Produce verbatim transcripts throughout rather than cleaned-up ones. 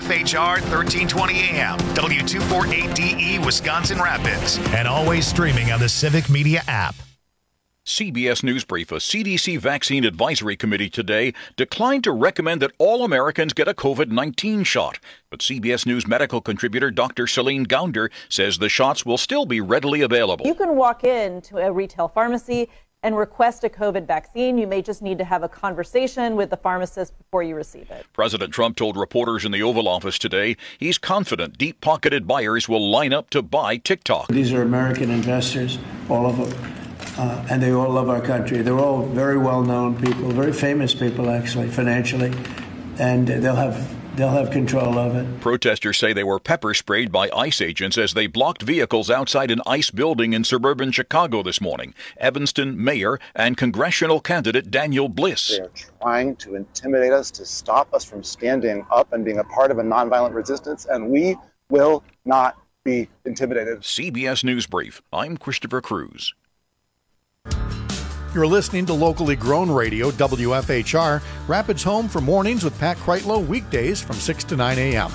F H R thirteen twenty A M, W two forty-eight D E, Wisconsin Rapids, and always streaming on the Civic Media app. C B S News Brief. A C D C Vaccine Advisory Committee today declined to recommend that all Americans get a covid nineteen shot. But C B S News medical contributor Doctor Celine Gounder says the shots will still be readily available. You can walk into a retail pharmacy and request a COVID vaccine. You may just need to have a conversation with the pharmacist before you receive it. President Trump told reporters in the Oval Office today he's confident deep-pocketed buyers will line up to buy TikTok. These are American investors, all of them. Uh, and they all love our country. They're all very well-known people, very famous people, actually, financially, and they'll have they'll have control of it. Protesters say they were pepper sprayed by ICE agents as they blocked vehicles outside an ICE building in suburban Chicago this morning. Evanston Mayor and congressional candidate Daniel Bliss. They are trying to intimidate us, to stop us from standing up and being a part of a nonviolent resistance, and we will not be intimidated. C B S News Brief. I'm Christopher Cruz. You're listening to locally grown radio, W F H R, Rapids home for mornings with Pat Kreitlow, weekdays from six to nine a.m.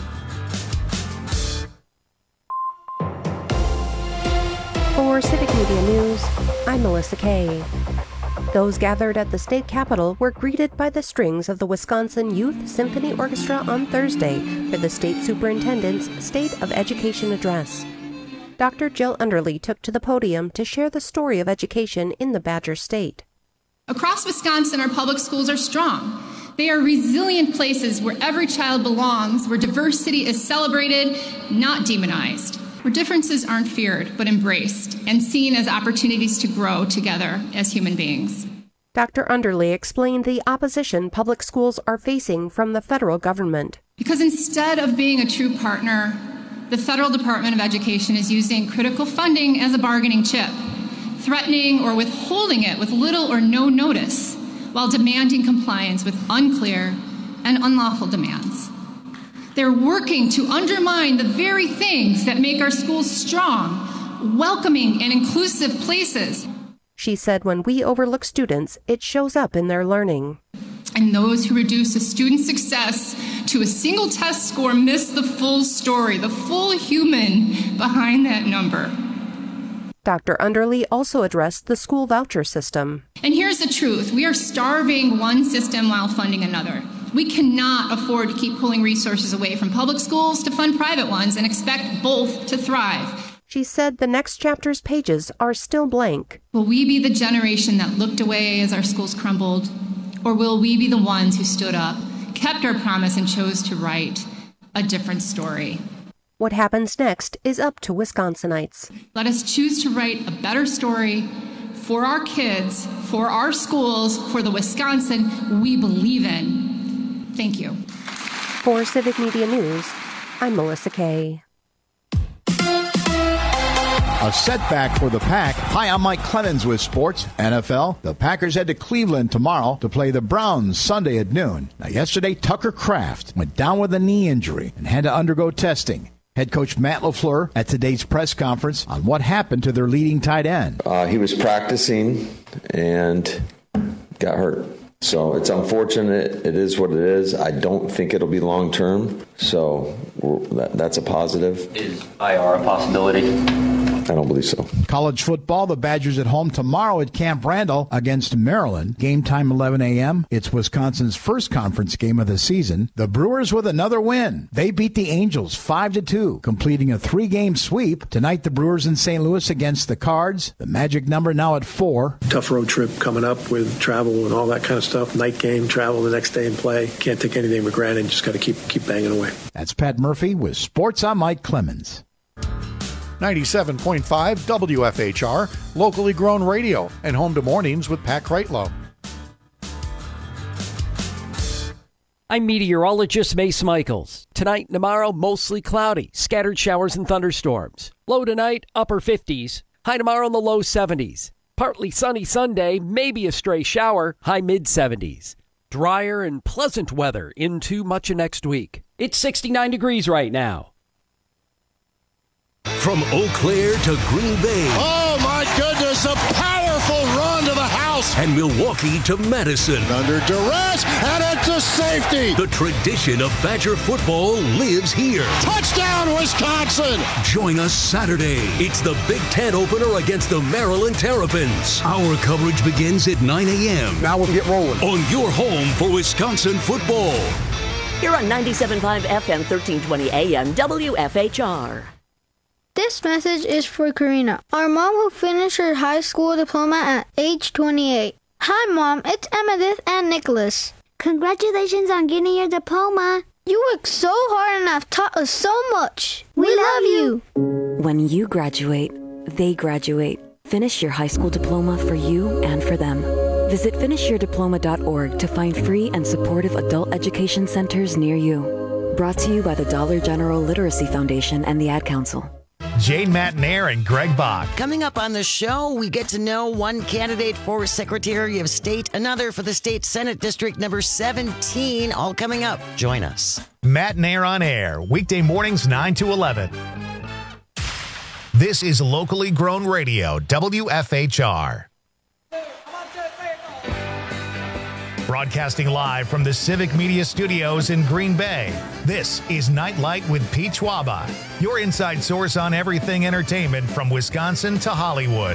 For Civic Media News, I'm Melissa Kay. Those gathered at the state capitol were greeted by the strings of the Wisconsin Youth Symphony Orchestra on Thursday for the state superintendent's State of Education address. Doctor Jill Underly took to the podium to share the story of education in the Badger State. Across Wisconsin, our public schools are strong. They are resilient places where every child belongs, where diversity is celebrated, not demonized, where differences aren't feared but embraced and seen as opportunities to grow together as human beings. Doctor Underly explained the opposition public schools are facing from the federal government. Because instead of being a true partner, the Federal Department of Education is using critical funding as a bargaining chip, threatening or withholding it with little or no notice, while demanding compliance with unclear and unlawful demands. They're working to undermine the very things that make our schools strong, welcoming and inclusive places. She said when we overlook students, it shows up in their learning. And those who reduce a student's success to a single test score miss the full story, the full human behind that number. Doctor Underly also addressed the school voucher system. And here's the truth. We are starving one system while funding another. We cannot afford to keep pulling resources away from public schools to fund private ones and expect both to thrive. She said the next chapter's pages are still blank. Will we be the generation that looked away as our schools crumbled? Or will we be the ones who stood up, kept our promise, and chose to write a different story? What happens next is up to Wisconsinites. Let us choose to write a better story for our kids, for our schools, for the Wisconsin we believe in. Thank you. For Civic Media News, I'm Melissa Kay. A setback for the Pack. Hi, I'm Mike Clemens with Sports N F L. The Packers head to Cleveland tomorrow to play the Browns Sunday at noon. Now, yesterday, Tucker Kraft went down with a knee injury and had to undergo testing. Head coach Matt LaFleur at today's press conference on what happened to their leading tight end. Uh, he was practicing and got hurt. So it's unfortunate. It is what it is. I don't think it'll be long term. So that, that's a positive. Is I R a possibility? I don't believe so. College football, the Badgers at home tomorrow at Camp Randall against Maryland. Game time eleven a.m. It's Wisconsin's first conference game of the season. The Brewers with another win. They beat the Angels five to two, completing a three-game sweep. Tonight, the Brewers in Saint Louis against the Cards. The magic number now at four. Tough road trip coming up with travel and all that kind of stuff. Night game, travel the next day and play. Can't take anything for granted. Just got to keep keep banging away. That's Pat Murphy with Sports. I'm Mike Clemens. ninety-seven point five W F H R, locally grown radio, and home to mornings with Pat Kreitlow. I'm meteorologist Mace Michaels. Tonight and tomorrow, mostly cloudy, scattered showers and thunderstorms. Low tonight, upper fifties. High tomorrow in the low seventies. Partly sunny Sunday, maybe a stray shower, high mid-seventies. Drier and pleasant weather into much of next week. It's sixty-nine degrees right now. From Eau Claire to Green Bay. Oh, my goodness, a powerful run to the house. And Milwaukee to Madison. Under duress, and a to safety. The tradition of Badger football lives here. Touchdown, Wisconsin. Join us Saturday. It's the Big Ten opener against the Maryland Terrapins. Our coverage begins at nine a.m. Now we'll get rolling. On your home for Wisconsin football. Here on ninety-seven point five F M, thirteen twenty A M, W F H R. This message is for Karina, our mom who finished her high school diploma at age twenty-eight. Hi, Mom. It's Emmettith and Nicholas. Congratulations on getting your diploma. You worked so hard and have taught us so much. We, we love you. When you graduate, they graduate. Finish your high school diploma for you and for them. Visit finish your diploma dot org to find free and supportive adult education centers near you. Brought to you by the Dollar General Literacy Foundation and the Ad Council. Jane Matnair and Greg Bach. Coming up on the show, we get to know one candidate for Secretary of State, another for the State Senate District number seventeen, all coming up. Join us. Matnair on Air, weekday mornings nine to eleven. This is locally grown radio, W F H R. Broadcasting live from the Civic Media Studios in Green Bay, this is Nightlight with Pete Schwaba, your inside source on everything entertainment from Wisconsin to Hollywood.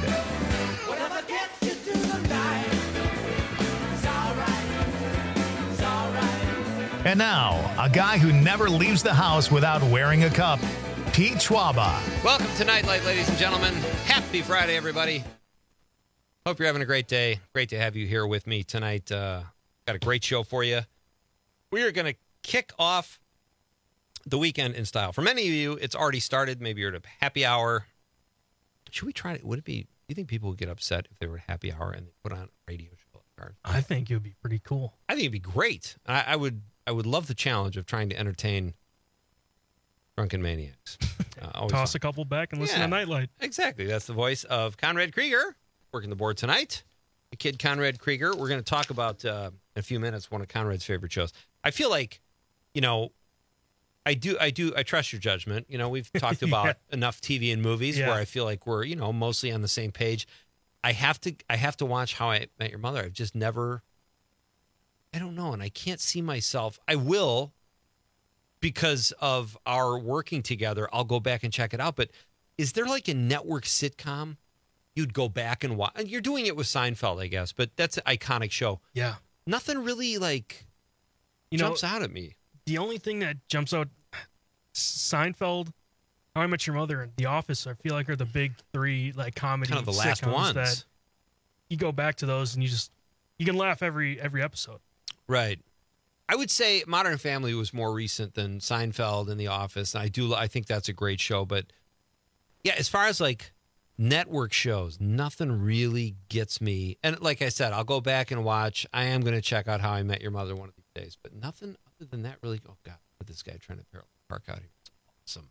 And now, a guy who never leaves the house without wearing a cup, Pete Schwaba. Welcome to Nightlight, ladies and gentlemen. Happy Friday, everybody. Hope you're having a great day. Great to have you here with me tonight. Uh, got a great show for you. We are going to kick off the weekend in style. For many of you, it's already started. Maybe you're at a happy hour. Should we try it? Would it be, do you think people would get upset if they were at happy hour and they put on a radio show? I think it would be pretty cool. I think it'd be great. I, I would I would love the challenge of trying to entertain drunken maniacs. Uh, Toss fun. a couple back and listen yeah, to Nightlight. Exactly. That's the voice of Conrad Krieger, working the board tonight. The kid Conrad Krieger. We're going to talk about, uh, in a few minutes, one of Conrad's favorite shows. I feel like, you know, I do, I do, I trust your judgment. You know, we've talked about yeah. enough T V and movies yeah. where I feel like we're, you know, mostly on the same page. I have to, I have to watch How I Met Your Mother. I've just never, I don't know, and I can't see myself. I will, because of our working together, I'll go back and check it out. But is there like a network sitcom you'd go back and watch? You're doing it with Seinfeld, I guess, but that's an iconic show. Yeah. Nothing really like you jumps know, out at me. The only thing that jumps out, Seinfeld, How I Met Your Mother, and The Office, I feel like are the big three like comedy kind of the last ones that you go back to those and you just you can laugh every every episode. Right. I would say Modern Family was more recent than Seinfeld and The Office. And I do, I think that's a great show. But yeah, as far as like network shows, nothing really gets me. And like I said, I'll go back and watch. I am going to check out How I Met Your Mother one of these days. But nothing other than that really. Oh God, look at this guy trying to park out here. It's awesome.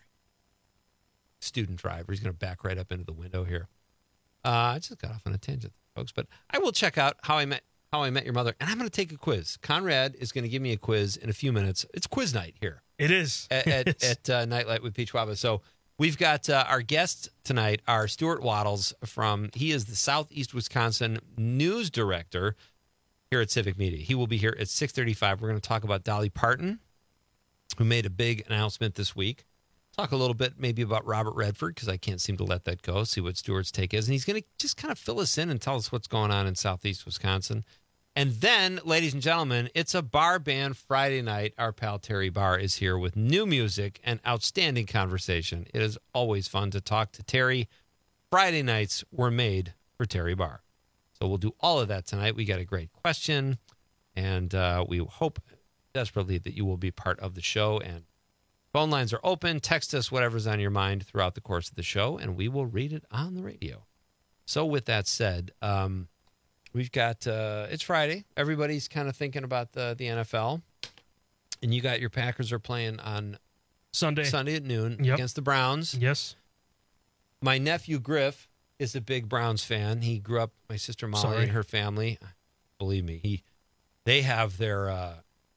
Student driver. He's going to back right up into the window here. Uh, I just got off on a tangent, folks. But I will check out How I Met. How I Met Your Mother, and I'm going to take a quiz. Conrad is going to give me a quiz in a few minutes. It's quiz night here. It is. At, at, at uh, Nightlight with Pete Schwaba. So we've got uh, our guest tonight, our Stuart Waddles from, he is the Southeast Wisconsin news director here at Civic Media. He will be here at six thirty-five. We're going to talk about Dolly Parton, who made a big announcement this week. Talk a little bit maybe about Robert Redford, because I can't seem to let that go, see what Stuart's take is. And he's going to just kind of fill us in and tell us what's going on in Southeast Wisconsin. And then, ladies and gentlemen, it's a bar band Friday night. Our pal Terry Barr is here with new music and outstanding conversation. It is always fun to talk to Terry. Friday nights were made for Terry Barr. So we'll do all of that tonight. We got a great question, and uh, we hope desperately that you will be part of the show. And phone lines are open. Text us whatever's on your mind throughout the course of the show, and we will read it on the radio. So with that said, um, we've got, uh, it's Friday. Everybody's kind of thinking about the, the N F L. And you got your Packers are playing on Sunday Sunday at noon yep. against the Browns. Yes. My nephew Griff is a big Browns fan. He grew up, my sister Molly Sorry. and her family. Believe me, he they have their uh,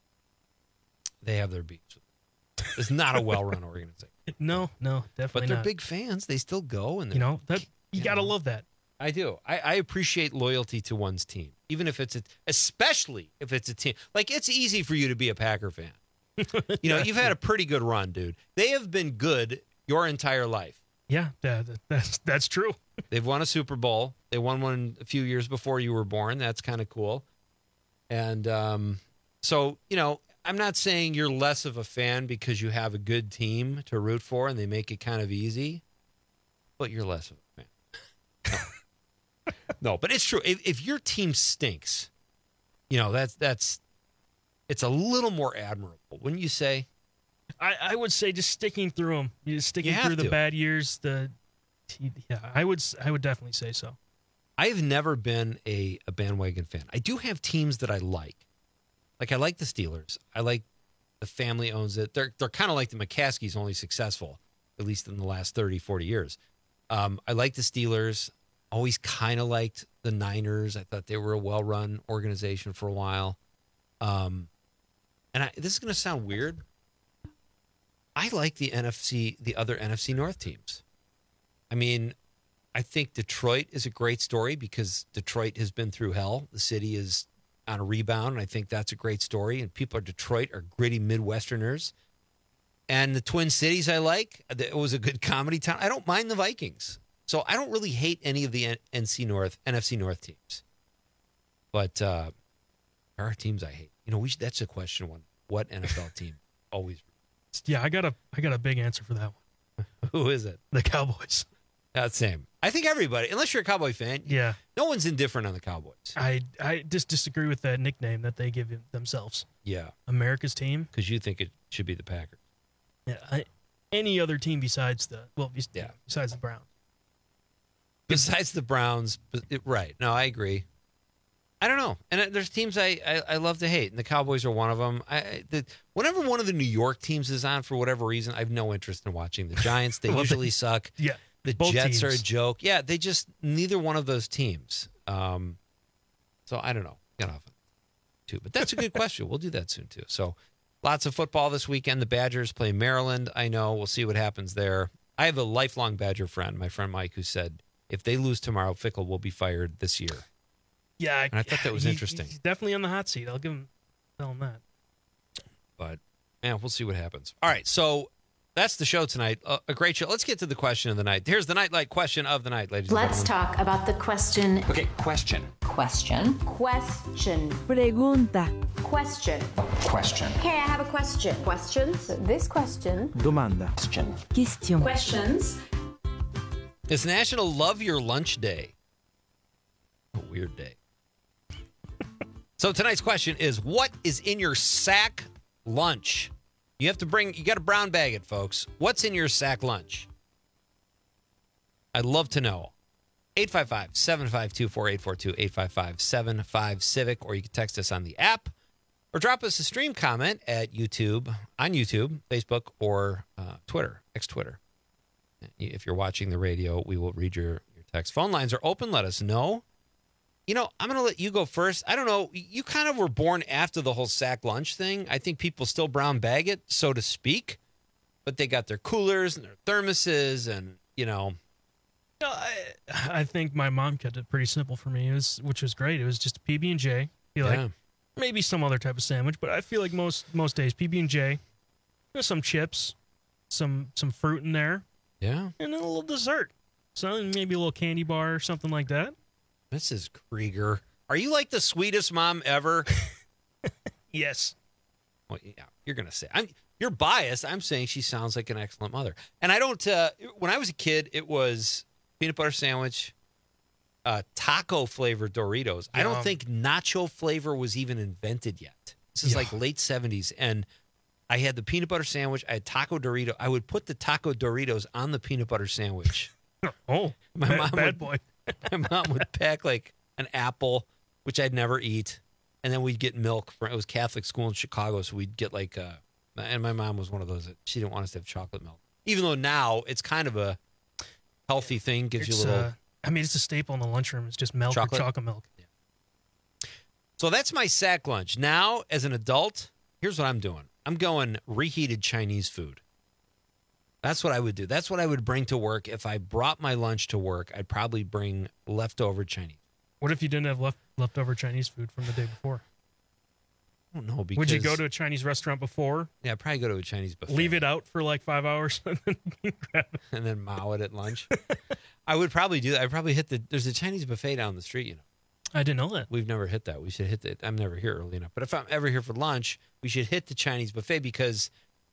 they have their beats. It's not a well-run organization. No, no, definitely But they're not. big fans. They still go. and You know, that you, you got to know. love that. I do. I, I appreciate loyalty to one's team. even if it's a, especially if it's a team. Like, it's easy for you to be a Packer fan. You know, you've had a pretty good run, dude. They have been good your entire life. Yeah, that, that's that's true. They've won a Super Bowl. They won one a few years before you were born. That's kind of cool. And um, so, you know, I'm not saying you're less of a fan because you have a good team to root for and they make it kind of easy, but you're less of a fan. No, no but it's true. If, if your team stinks, you know, that's that's it's a little more admirable, wouldn't you say? I, I would say just sticking through them, you sticking You through have the to. bad years. The yeah, I would I would definitely say so. I've never been a, a bandwagon fan. I do have teams that I like. Like, I like the Steelers. I like the family owns it. They're they're kind of like the McCaskies, only successful, at least in the last thirty, forty years. Um, I like the Steelers. Always kind of liked the Niners. I thought they were a well-run organization for a while. Um, and I, this is going to sound weird. I like the N F C, the other N F C North teams. I mean, I think Detroit is a great story because Detroit has been through hell. The city is on a rebound, and I think that's a great story. And people at Detroit are gritty Midwesterners. And the Twin Cities I like. It was a good comedy town. I don't mind the Vikings. So I don't really hate any of the N F C North, N F C North teams. But uh, there are teams I hate. You know, we should, that's a question one. What N F L team always? Yeah, I got a I got a big answer for that one. Who is it? The Cowboys. Yeah, same. I think everybody, unless you're a Cowboy fan, Yeah, no one's indifferent on the Cowboys. I I just disagree with that nickname that they give themselves. Yeah, America's team. because you think it should be the Packers. Yeah, I, any other team besides the well, bes- Yeah. besides the Browns. Besides the Browns, but it, right? No, I agree. I don't know, and uh, there's teams I, I, I love to hate, and the Cowboys are one of them. I, I- the, whenever one of the New York teams is on for whatever reason, I have no interest in watching the Giants. They Well, usually they- suck. Yeah, The both Jets are a teams. joke. Yeah, they just neither one of those teams. Um, so I don't know. Got off on too, but that's a good question. We'll do that soon too. So lots of football this weekend. The Badgers play Maryland. I know. We'll see what happens there. I have a lifelong Badger friend, my friend Mike, who said if they lose tomorrow, Fickle will be fired this year. Yeah, And I thought that was he- interesting. He's definitely on the hot seat. I'll give him tell him that. But yeah, we'll see what happens. All right, so that's the show tonight. Uh, a great show. Let's get to the question of the night. Here's the Nightlight question of the night, ladies Let's and gentlemen. talk about the question. Okay, question. Question. Question. Pregunta. Question. Question. Okay, I have a question. Questions? This question. Domanda. Question. Question. Questions. It's National Love Your Lunch Day. A weird day. So tonight's question is, what is in your sack lunch? You have to bring, you got to brown bag it, folks. What's in your sack lunch? I'd love to know. eight five five, seven five two, four eight four two, eight five five, seven five, Civic, or you can text us on the app, or drop us a stream comment at YouTube, on YouTube, Facebook, or uh, Twitter, X-Twitter. If you're watching the radio, we will read your, your text. Phone lines are open. Let us know. You know, I'm going to let you go first. I don't know. You kind of were born after the whole sack lunch thing. I think people still brown bag it, so to speak. But they got their coolers and their thermoses and, you know. No, I, I think my mom kept it pretty simple for me, it was, which was great. It was just P B and J. Feel Yeah. like maybe some other type of sandwich, but I feel like most most days P B and J, there's some chips, some some fruit in there, Yeah. and then a little dessert. So maybe a little candy bar or something like that. Missus Krieger. Are you like the sweetest mom ever? Yes. Well, yeah, you're going to say. I'm, you're biased. I'm saying she sounds like an excellent mother. And I don't, uh, when I was a kid, it was peanut butter sandwich, uh, taco flavored Doritos. I don't Yum. think nacho flavor was even invented yet. This is Yeah. like late seventies. And I had the peanut butter sandwich. I had taco Dorito. I would put the taco Doritos on the peanut butter sandwich. Oh, My bad, mom bad would- boy. My mom would pack like an apple, which I'd never eat, and then we'd get milk. From, it was Catholic school in Chicago, so we'd get like, uh, and my mom was one of those that she didn't want us to have chocolate milk, even though now it's kind of a healthy thing. Gives It's, you a little. uh, I mean, it's a staple in the lunchroom. It's just milk Chocolate? or chocolate milk. So that's my sack lunch. Now, as an adult, here's what I'm doing. I'm going reheated Chinese food. That's what I would do. That's what I would bring to work. If I brought my lunch to work, I'd probably bring leftover Chinese. What if you didn't have left leftover Chinese food from the day before? I don't know. Because, would you go to a Chinese restaurant before? Yeah, I'd probably go to a Chinese buffet. Leave it out for like five hours and then grab it. And then mow it at lunch. I would probably do that. I'd probably hit the, there's a Chinese buffet down the street, you know. I didn't know that. We've never hit that. We should hit it. I'm never here early enough. But if I'm ever here for lunch, we should hit the Chinese buffet because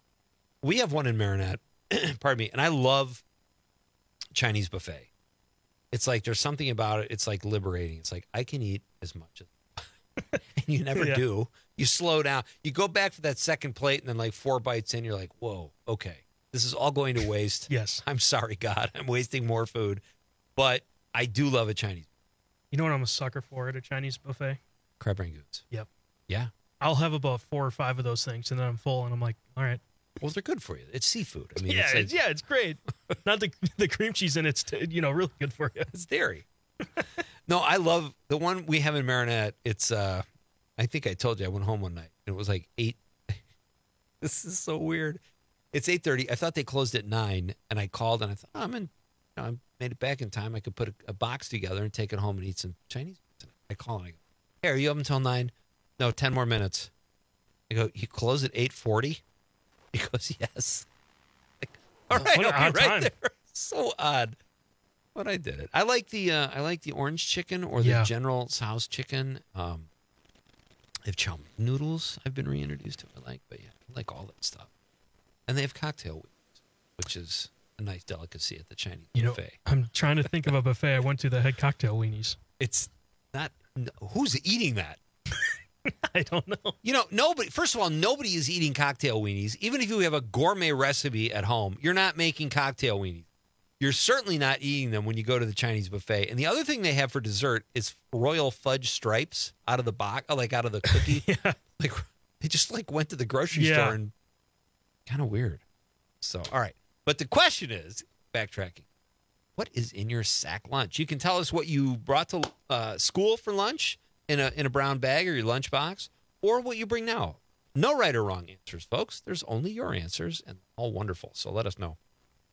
we have one in Marinette. Pardon me. And I love Chinese buffet. It's like there's something about it. It's like liberating. It's like I can eat as much as and you never Yeah. do. You slow down. You go back for that second plate, and then like four bites in, you're like, whoa, okay. This is all going to waste. Yes. I'm sorry, God. I'm wasting more food. But I do love a Chinese. You know what I'm a sucker for at a Chinese buffet? Crab rangoons. Yep. Yeah. I'll have about four or five of those things, and then I'm full, and I'm like, all right. Well, they're good for you. It's seafood. I mean, yeah, it's like, it's, yeah, it's great. Not the the cream cheese in it's you know really good for you. It's dairy. No, I love the one we have in Marinette. It's uh, I think I told you I went home one night and it was like eight. This is so weird. It's eight thirty. I thought they closed at nine, and I called and I thought oh, I'm in. You know, I made it back in time. I could put a, a box together and take it home and eat some Chinese food tonight. I call and I go, "Hey, are you up until nine? No, ten more minutes." I go, "You close at eight forty?" He goes, "Yes." Like, all right, What an I'll be odd right time. there. So odd. But I did it. I like the uh, I like the orange chicken or the Yeah. General's House chicken. Um, they have chow mein noodles. I've been reintroduced to. I like, but yeah, I like all that stuff. And they have cocktail wings, which is a nice delicacy at the Chinese You know, buffet. I'm trying to think of a buffet I went to that had cocktail weenies. It's not. Who's eating that? I don't know. You know, nobody. First of all, nobody is eating cocktail weenies. Even if you have a gourmet recipe at home, you're not making cocktail weenies. You're certainly not eating them when you go to the Chinese buffet. And the other thing they have for dessert is royal fudge stripes out of the box, like out of the cookie. Yeah. Like they just like went to the grocery Yeah. store and kind of weird. So, all right. But the question is, backtracking, what is in your sack lunch? You can tell us what you brought to uh, school for lunch in a in a brown bag or your lunch box, or what you bring now. No right or wrong answers, folks. There's only your answers, and all wonderful. So let us know.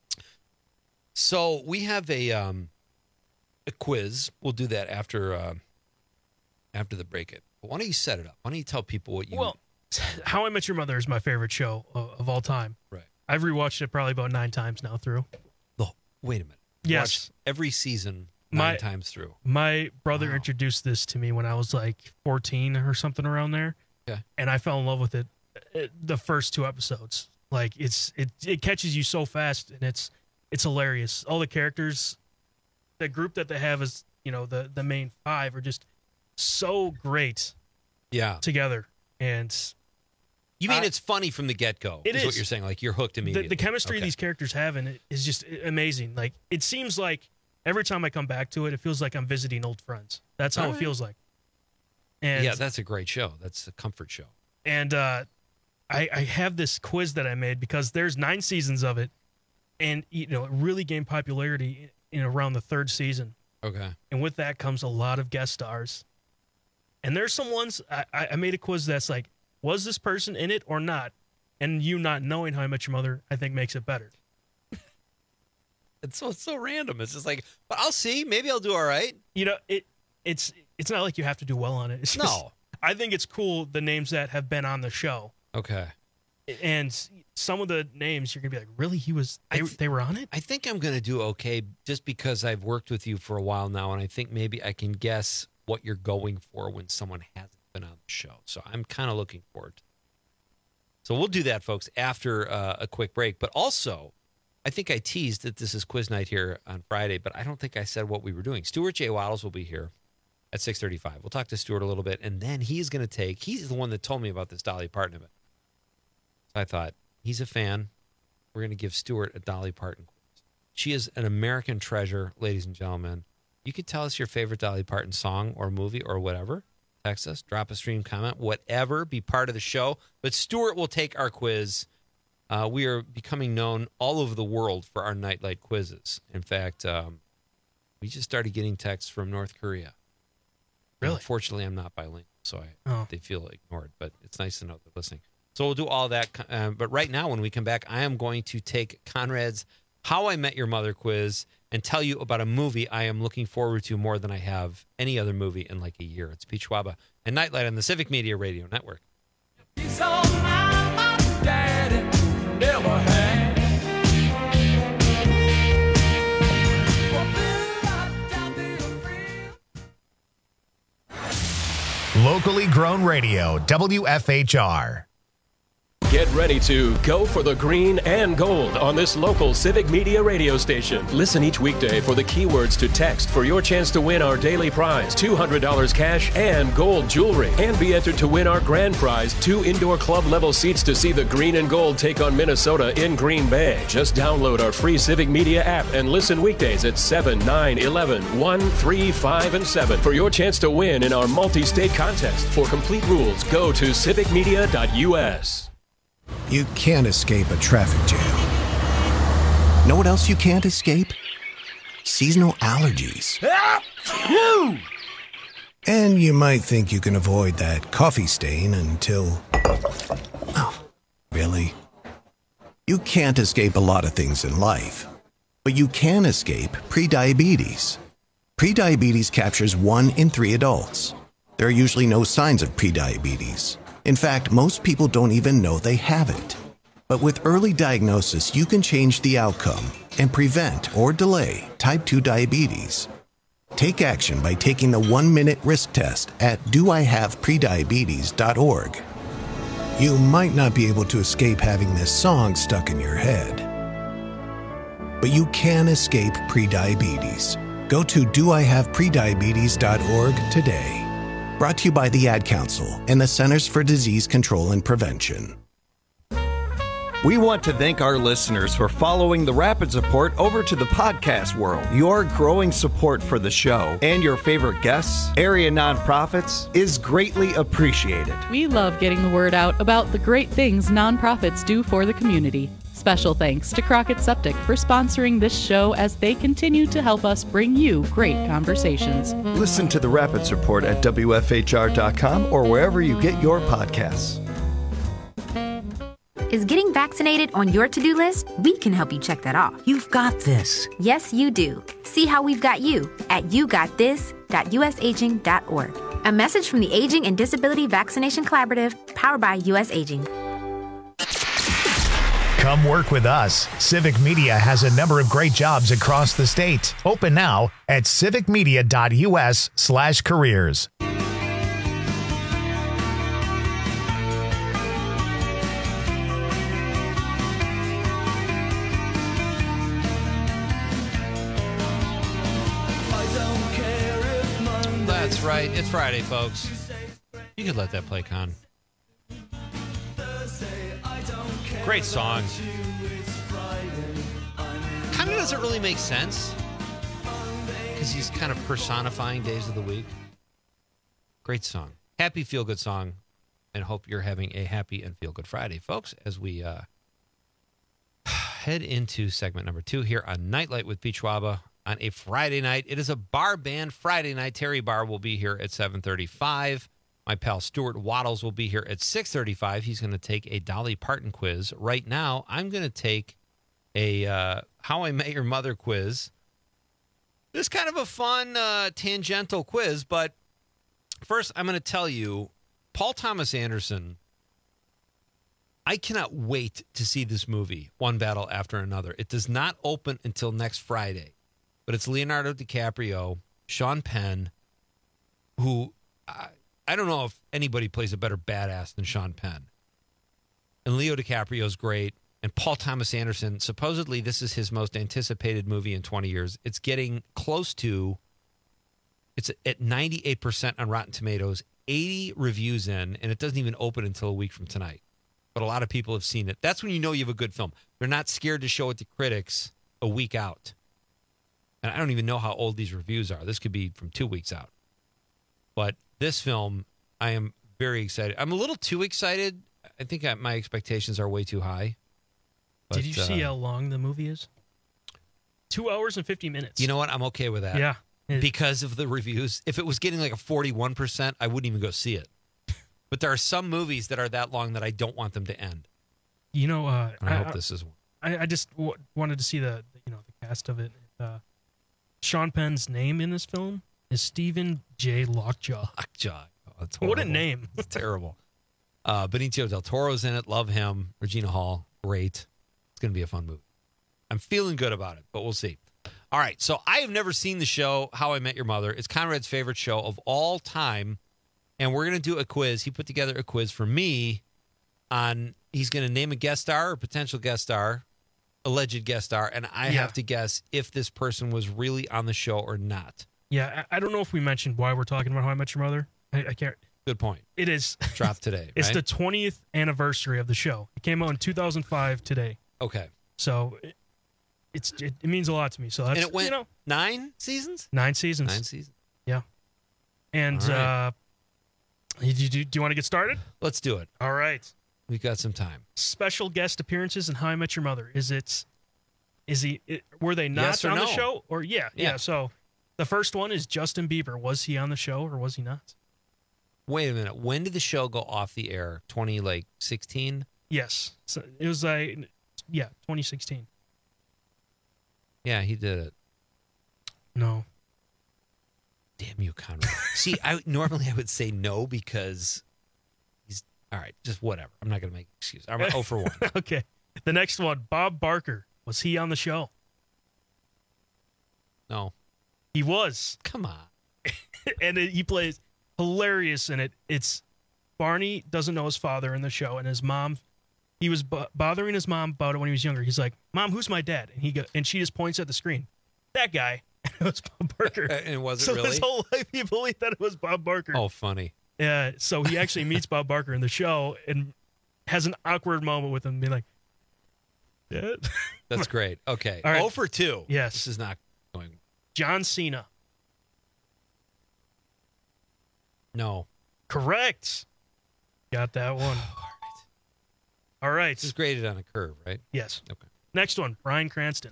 So we have a um, a quiz. We'll do that after uh, after the break. It. But why don't you set it up? Why don't you tell people what you? Well, How I Met Your Mother is my favorite show of, of all time. Right. I've rewatched it probably about nine times now through. The, wait a minute. Yes. Watched every season nine My- times through. My brother introduced this to me when I was like fourteen or something around there. Okay. And I fell in love with it uh, the first two episodes. Like it's it it catches you so fast, and it's it's hilarious. All the characters, the group that they have is, you know, the the main five are just so great Yeah. together. And You mean I- it's funny from the get go? It is what is. you're saying. Like you're hooked the, immediately. the chemistry Okay. these characters have in it is just amazing. Like it seems like every time I come back to it, it feels like I'm visiting old friends. That's how All it right. feels like. And yeah, that's a great show. That's a comfort show. and uh, I, I have this quiz that I made because there's nine seasons of it, and you know it really gained popularity in, in around the third season. Okay. And with that comes a lot of guest stars. And there's some ones I, I I made a quiz that's like, was this person in it or not? And you not knowing How I Met Your Mother, I think makes it better. It's so it's so random. It's just like, well, I'll see. Maybe I'll do all right. You know, it it's it's not like you have to do well on it. It's just, No. I think it's cool the names that have been on the show. Okay. And some of the names you're gonna be like, really? He was they, they were on it? I think I'm going to do okay just because I've worked with you for a while now, and I think maybe I can guess what you're going for when someone hasn't been on the show. So I'm kind of looking forward to it. So we'll do that, folks, after uh, a quick break. But also, I think I teased that this is quiz night here on Friday, but I don't think I said what we were doing. Stuart J. Waddles will be here at six thirty-five. We'll talk to Stuart a little bit, and then he's going to take, he's the one that told me about this Dolly Parton event. So I thought, he's a fan. We're going to give Stuart a Dolly Parton quiz. She is an American treasure, ladies and gentlemen. You could tell us your favorite Dolly Parton song or movie or whatever. Text us, drop a stream comment, whatever, be part of the show. But Stuart will take our quiz. Uh, we are becoming known all over the world for our Nightlight quizzes. In fact, um, we just started getting texts from North Korea. Really? Unfortunately, I'm not bilingual, so I, Oh. they feel ignored. But it's nice to know they're listening. So we'll do all that. Uh, but right now, when we come back, I am going to take Conrad's How I Met Your Mother quiz and tell you about a movie I am looking forward to more than I have any other movie in like a year. It's Pete Schwaba and Nightlight on the Civic Media Radio Network. He's all my daddy never had. Locally grown radio, W F H R. Get ready to go for the green and gold on this local Civic Media radio station. Listen each weekday for the keywords to text for your chance to win our daily prize, two hundred dollars cash and gold jewelry. And be entered to win our grand prize, two indoor club level seats to see the green and gold take on Minnesota in Green Bay. Just download our free Civic Media app and listen weekdays at seven, nine, eleven, one, three, five, and seven for your chance to win in our multi-state contest. For complete rules, go to civic media dot U S. You can't escape a traffic jam. Know what else you can't escape? Seasonal allergies. And you might think you can avoid that coffee stain until... Oh, really? You can't escape a lot of things in life, but you can escape prediabetes. Prediabetes captures one in three adults. There are usually no signs of prediabetes. In fact, most people don't even know they have it. But with early diagnosis, you can change the outcome and prevent or delay type two diabetes. Take action by taking the one-minute risk test at do I have prediabetes dot org. You might not be able to escape having this song stuck in your head, but you can escape prediabetes. Go to do I have prediabetes dot org today. Brought to you by the Ad Council and the Centers for Disease Control and Prevention. We want to thank our listeners for following the Rapids Report over to the podcast world. Your growing support for the show and your favorite guests, area nonprofits, is greatly appreciated. We love getting the word out about the great things nonprofits do for the community. Special thanks to Crockett Septic for sponsoring this show as they continue to help us bring you great conversations. Listen to the Rapids Report at W F H R dot com or wherever you get your podcasts. Is getting vaccinated on your to-do list? We can help you check that off. You've got this. Yes, you do. See how we've got you at you got this dot U S aging dot org. A message from the Aging and Disability Vaccination Collaborative, powered by U S Aging. Come work with us. Civic Media has a number of great jobs across the state. Open now at civic media dot U S slash careers. That's right. It's Friday, folks. You could let that play, Con. Great song. Kind of doesn't really make sense because he's kind of personifying days of the week. Great song. Happy feel-good song, and hope you're having a happy and feel-good Friday, folks, as we uh, head into segment number two here on Nightlight with Pete Schwaba on a Friday night. It is a bar band Friday night. Terry Barr will be here at seven thirty-five. My pal Stuart Waddles will be here at six thirty-five. He's going to take a Dolly Parton quiz. Right now, I'm going to take a uh, How I Met Your Mother quiz. This is kind of a fun, uh, tangential quiz, but first I'm going to tell you, Paul Thomas Anderson, I cannot wait to see this movie, One Battle After Another. It does not open until next Friday, but it's Leonardo DiCaprio, Sean Penn, who... I, I don't know if anybody plays a better badass than Sean Penn. And Leo DiCaprio's great. And Paul Thomas Anderson, supposedly this is his most anticipated movie in twenty years. It's getting close to, it's at ninety-eight percent on Rotten Tomatoes, eighty reviews in, and it doesn't even open until a week from tonight. But a lot of people have seen it. That's when you know you have a good film. They're not scared to show it to critics a week out. And I don't even know how old these reviews are. This could be from two weeks out. But this film, I am very excited. I'm a little too excited. I think I, my expectations are way too high. But, Did you see uh, how long the movie is? Two hours and fifty minutes. You know what? I'm okay with that. Yeah. Because of the reviews. If it was getting like a forty-one percent, I wouldn't even go see it. But there are some movies that are that long that I don't want them to end. You know, uh, And I, I hope I, this is one. I, I just w- wanted to see the, the cast of it. Uh, Sean Penn's name in this film is Stephen J. Lockjaw. Lockjaw. Oh, that's What a horrible. name. It's terrible. Uh, Benicio del Toro's in it. Love him. Regina Hall. Great. It's going to be a fun movie. I'm feeling good about it, but we'll see. All right. So I have never seen the show How I Met Your Mother. It's Conrad's favorite show of all time. And we're going to do a quiz. He put together a quiz for me on, he's going to name a guest star or potential guest star, alleged guest star, and I Yeah. have to guess if this person was really on the show or not. Yeah, I, I don't know if we mentioned why we're talking about How I Met Your Mother. I, I can't. Good point. It is. Dropped today, It's right? the twentieth anniversary of the show. It came out in two thousand five today. Okay. So it, it's it, it means a lot to me. So that's, And it went you know, nine seasons? nine seasons. Nine seasons. Yeah. And All right. uh, do, you- do, do you want to get started? Let's do it. All right. We've got some time. Special guest appearances in How I Met Your Mother. Is it? Is he? It, were they not Yes or on the no? show? Or yeah, yeah, Yeah. So the first one is Justin Bieber. Was he on the show or was he not? Wait a minute. When did the show go off the air? twenty like sixteen? Yes. So it was like yeah, twenty sixteen. Yeah, he did it. No. Damn you, Conrad. See, I normally I would say no because he's all right. Just whatever. I'm not going to make an excuse. I'm oh for one. Okay. The next one, Bob Barker. Was he on the show? No. He was. Come on. And it, he plays hilarious in it. It's Barney doesn't know his father in the show, and his mom. He was b- bothering his mom about it when he was younger. He's like, "Mom, who's my dad?" And he go, and she just points at the screen. That guy. It was Bob Barker. And was it so really? his whole life he believed that it was Bob Barker. Oh, funny. Yeah. So he actually meets Bob Barker in the show and has an awkward moment with him, being like, "Dad." That's great. Okay. All right. oh for two. Yes. This is not going. John Cena. No. Correct. Got that one. All right. This is graded on a curve, right? Yes. Okay. Next one, Bryan Cranston.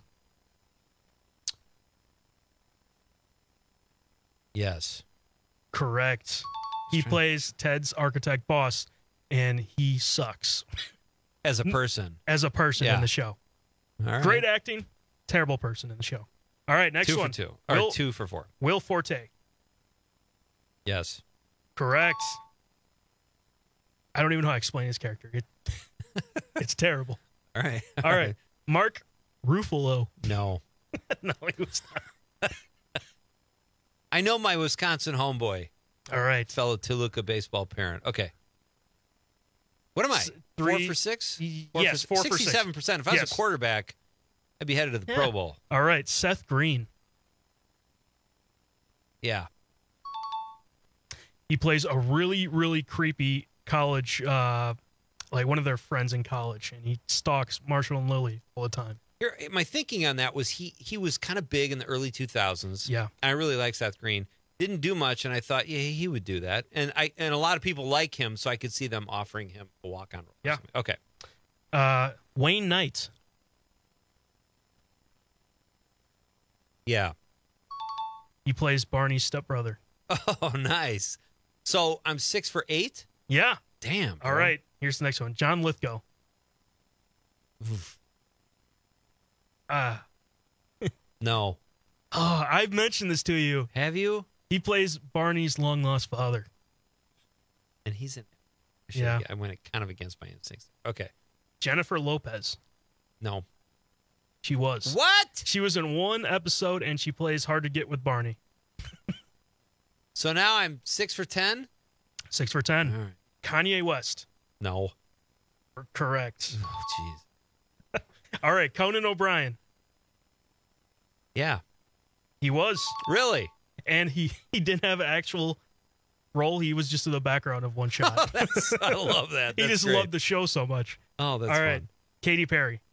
Yes. Correct. He plays Ted's architect boss, and he sucks As a person. as a person Yeah. in the show. All right. Great acting, terrible person in the show. All right, next two one. for two. Or Will, two for four. Will Forte. Yes. Correct. I don't even know how to explain his character. It, it's terrible. All right. All right. Mark Ruffalo. No. No, he was not. I know my Wisconsin homeboy. All right. Fellow Toluca baseball parent. Okay. What am I? Three- four for six? yes, four for six. sixty-seven percent. If I was Yes. a quarterback, I'd be headed to the Yeah. Pro Bowl. All right. Seth Green. Yeah. He plays a really, really creepy college, uh, like one of their friends in college, and he stalks Marshall and Lily all the time. Here, my thinking on that was he he was kind of big in the early two thousands. Yeah. I really like Seth Green. Didn't do much, and I thought, yeah, he would do that. And I and a lot of people like him, so I could see them offering him a walk on role. Yeah. Okay. Uh, Wayne Knight. Yeah. He plays Barney's stepbrother. Oh, nice. So I'm six for eight. Yeah. Damn. All bro. right. Here's the next one. John Lithgow. Ah. No. Oh, I've mentioned this to you. Have you? He plays Barney's long lost father. And he's in. Yeah. I went kind of against my instincts. Okay. Jennifer Lopez. No. She was. What? She was in one episode, and she plays Hard to Get with Barney. So now I'm six for ten. Six for ten. All right. Kanye West. No. Correct. Oh, jeez. All right. Conan O'Brien. Yeah. He was. Really? And he, he didn't have an actual role. He was just in the background of one shot. Oh, that's, I love that. he That's just great. loved the show so much. Oh, that's All right. fun. Katy Perry.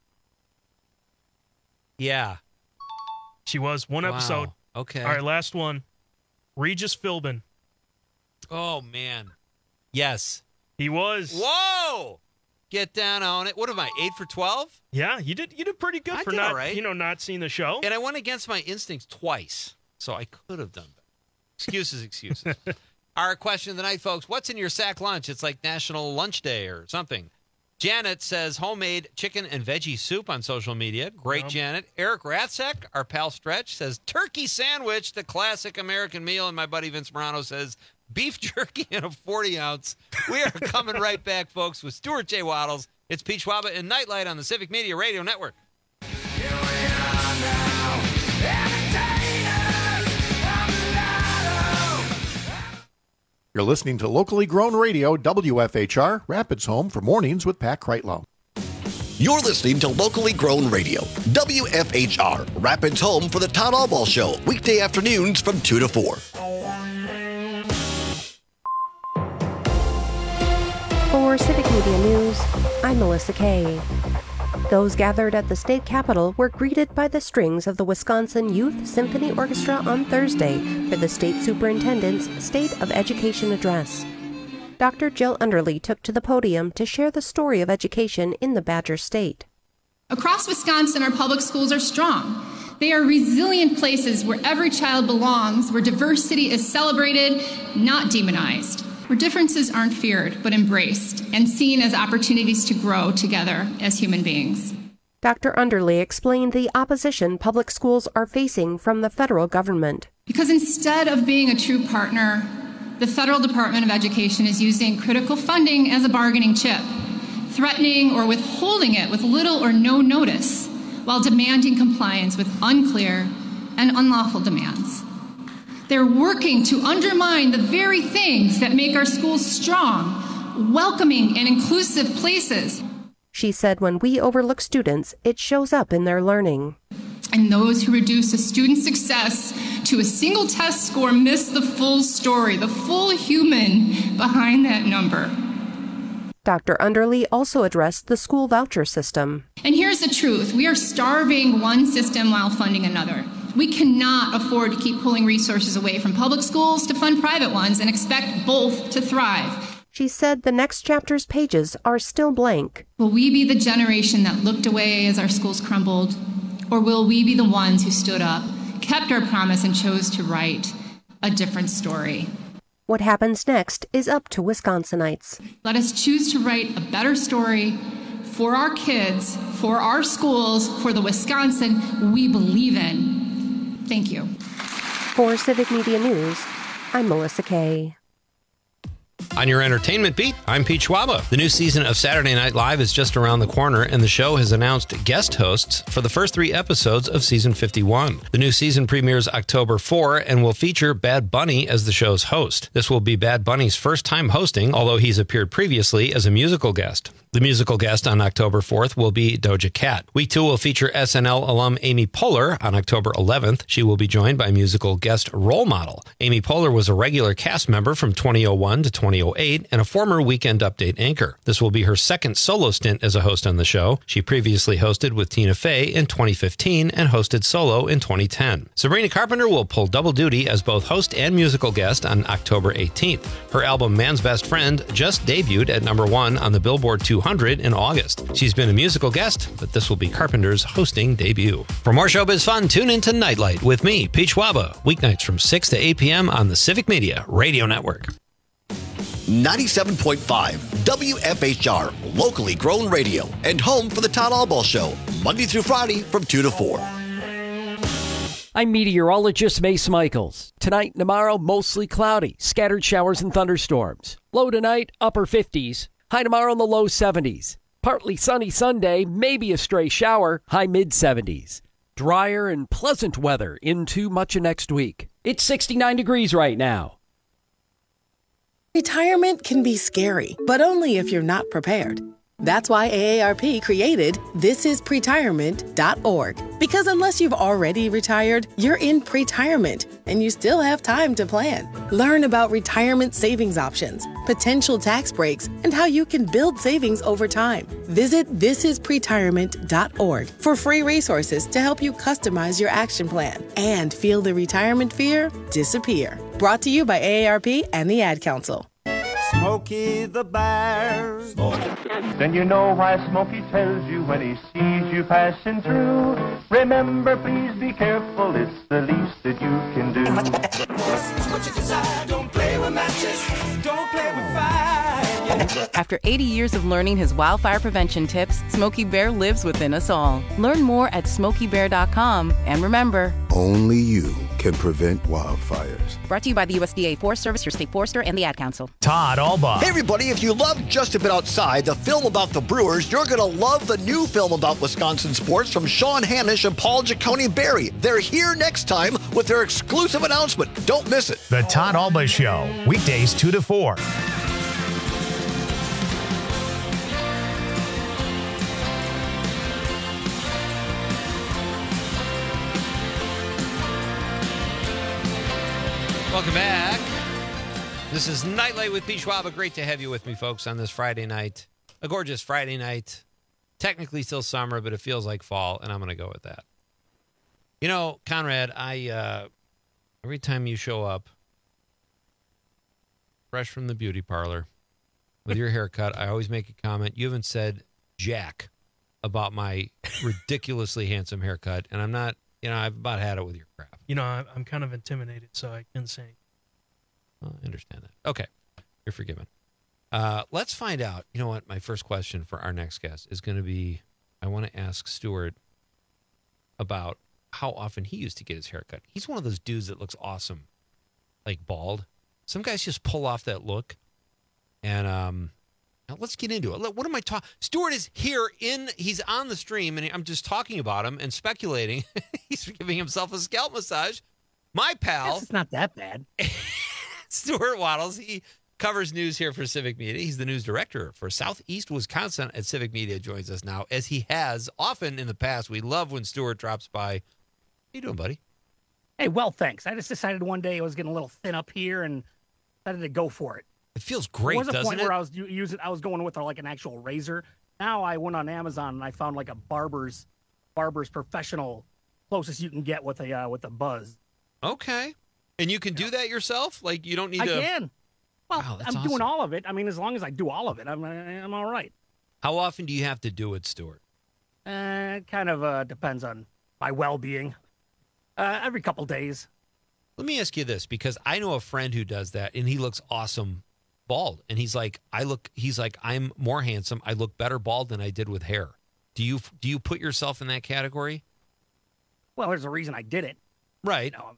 Yeah. She was one Wow. episode. Okay. All right. Last one. Regis Philbin. Oh, man. Yes. He was. Whoa! Get down on it. What am I, eight for twelve? Yeah, you did. You did pretty good I for did not, all right. you know, not seeing the show. And I went against my instincts twice, so I could have done better. Excuses, excuses. Our question of the night, folks. What's in your sack lunch? It's like National Lunch Day or something. Janet says homemade chicken and veggie soup on social media. Great, yep. Janet. Eric Ratzek, our pal Stretch, says turkey sandwich, the classic American meal. And my buddy Vince Morano says beef jerky in a forty ounce. We are coming right back, folks, with Stuart J. Waddles. It's Peach Waba and Nightlight on the Civic Media Radio Network. You're listening to locally grown radio, W F H R, Rapids Home for Mornings with Pat Kreitlow. You're listening to locally grown radio, W F H R, Rapids Home for the Todd Allball Show, weekday afternoons from two to four. For Civic Media News, I'm Melissa Kay. Those gathered at the state capitol were greeted by the strings of the Wisconsin Youth Symphony Orchestra on Thursday for the state superintendent's State of Education address. Doctor Jill Underly took to the podium to share the story of education in the Badger State. Across Wisconsin, our public schools are strong. They are resilient places where every child belongs, where diversity is celebrated, not demonized, where differences aren't feared but embraced and seen as opportunities to grow together as human beings. Doctor Underly explained the opposition public schools are facing from the federal government. Because instead of being a true partner, the federal Department of Education is using critical funding as a bargaining chip, threatening or withholding it with little or no notice, while demanding compliance with unclear and unlawful demands. They're working to undermine the very things that make our schools strong, welcoming, and inclusive places. She said when we overlook students, it shows up in their learning. And those who reduce a student's success to a single test score miss the full story, the full human behind that number. Doctor Underly also addressed the school voucher system. And here's the truth. We are starving one system while funding another. We cannot afford to keep pulling resources away from public schools to fund private ones and expect both to thrive. She said the next chapter's pages are still blank. Will we be the generation that looked away as our schools crumbled? Or will we be the ones who stood up, kept our promise, and chose to write a different story? What happens next is up to Wisconsinites. Let us choose to write a better story for our kids, for our schools, for the Wisconsin we believe in. Thank you. For Civic Media News, I'm Melissa Kay. On your entertainment beat, I'm Pete Schwaba. The new season of Saturday Night Live is just around the corner, and the show has announced guest hosts for the first three episodes of season fifty-one. The new season premieres October fourth and will feature Bad Bunny as the show's host. This will be Bad Bunny's first time hosting, although he's appeared previously as a musical guest. The musical guest on October fourth will be Doja Cat. Week two will feature S N L alum Amy Poehler on October eleventh. She will be joined by musical guest Role Model. Amy Poehler was a regular cast member from twenty oh one to twenty oh eight and a former Weekend Update anchor. This will be her second solo stint as a host on the show. She previously hosted with Tina Fey in twenty fifteen and hosted solo in twenty ten. Sabrina Carpenter will pull double duty as both host and musical guest on October eighteenth. Her album Man's Best Friend just debuted at number one on the Billboard two hundred in August. She's been a musical guest, but this will be Carpenter's hosting debut. For more showbiz fun, tune into Nightlight with me, Pete Schwaba, weeknights from six to eight p.m. on the Civic Media Radio Network. ninety-seven point five W F H R, locally grown radio, and home for the Todd Allball Show, Monday through Friday from two to four. I'm meteorologist Mace Michaels. Tonight and tomorrow, mostly cloudy, scattered showers and thunderstorms. Low tonight, upper fifties. High tomorrow in the low seventies. Partly sunny Sunday, maybe a stray shower, high mid seventies. Drier and pleasant weather into much of next week. It's sixty-nine degrees right now. Retirement can be scary, but only if you're not prepared. That's why A A R P created this is pretirement dot org. Because unless you've already retired, you're in pretirement, and you still have time to plan. Learn about retirement savings options, potential tax breaks, and how you can build savings over time. Visit this is pretirement dot org for free resources to help you customize your action plan and feel the retirement fear disappear. Brought to you by A A R P and the Ad Council. Smokey the Bear. Then you know why Smokey tells you when he sees you passing through. Remember, please be careful, it's the least that you can do. What you desire, don't play with matches, don't play with fire. After eighty years of learning his wildfire prevention tips, Smokey Bear lives within us all. Learn more at smokey bear dot com. And remember, Only you can prevent wildfires. brought to you by the U S D A Forest Service, your state forester, and the Ad Council. Todd Alba. Hey, everybody, if you love Just a Bit Outside, the film about the Brewers, you're going to love the new film about Wisconsin sports from Sean Hanish and Paul Giacone Barry. They're here next time with their exclusive announcement. Don't miss it. The Todd Alba Show, weekdays two to four. Welcome back. This is Nightlight with Pete Schwab. Great to have you with me, folks, on this Friday night. A gorgeous Friday night. Technically still summer, but it feels like fall, and I'm going to go with that. You know, Conrad, I uh, every time you show up fresh from the beauty parlor with your haircut, I always make a comment. You haven't said jack about my ridiculously handsome haircut, and I'm not, you know, I've about had it with your crap. You know, I'm, I'm kind of intimidated, so I can say. Well, I understand that. Okay. You're forgiven. Uh, let's find out. You know what? My first question for our next guest is going to be, I want to ask Stuart about how often he used to get his haircut. He's one of those dudes that looks awesome, like bald. Some guys just pull off that look. And um, now let's get into it. What am I talking? Stuart is here in, he's on the stream, and I'm just talking about him and speculating. He's giving himself a scalp massage. My pal. It's not that bad. Stuart Waddles, he covers news here for Civic Media. He's the news director for Southeast Wisconsin at Civic Media. Joins us now, as he has often in the past. We love when Stuart drops by. How you doing, buddy? Hey, well, thanks. I just decided one day I was getting a little thin up here and decided to go for it. It feels great, there was a doesn't point it? where I was u- using, I was going with like an actual razor. Now I went on Amazon and I found like a barber's, barber's professional, closest you can get with a uh, with a buzz. Okay. And you can do that yourself? Like, you don't need I to... can. Well, Wow, that's I'm doing awesome. all of it. I mean, as long as I do all of it, I'm I'm all right. How often do you have to do it, Stuart? Uh, it kind of uh, depends on my well-being. Uh, every couple days. Let me ask you this, because I know a friend who does that, and he looks awesome bald. And he's like, I look, he's like, I'm more handsome. I look better bald than I did with hair. Do you do you put yourself in that category? Well, there's a reason I did it. Right. You know,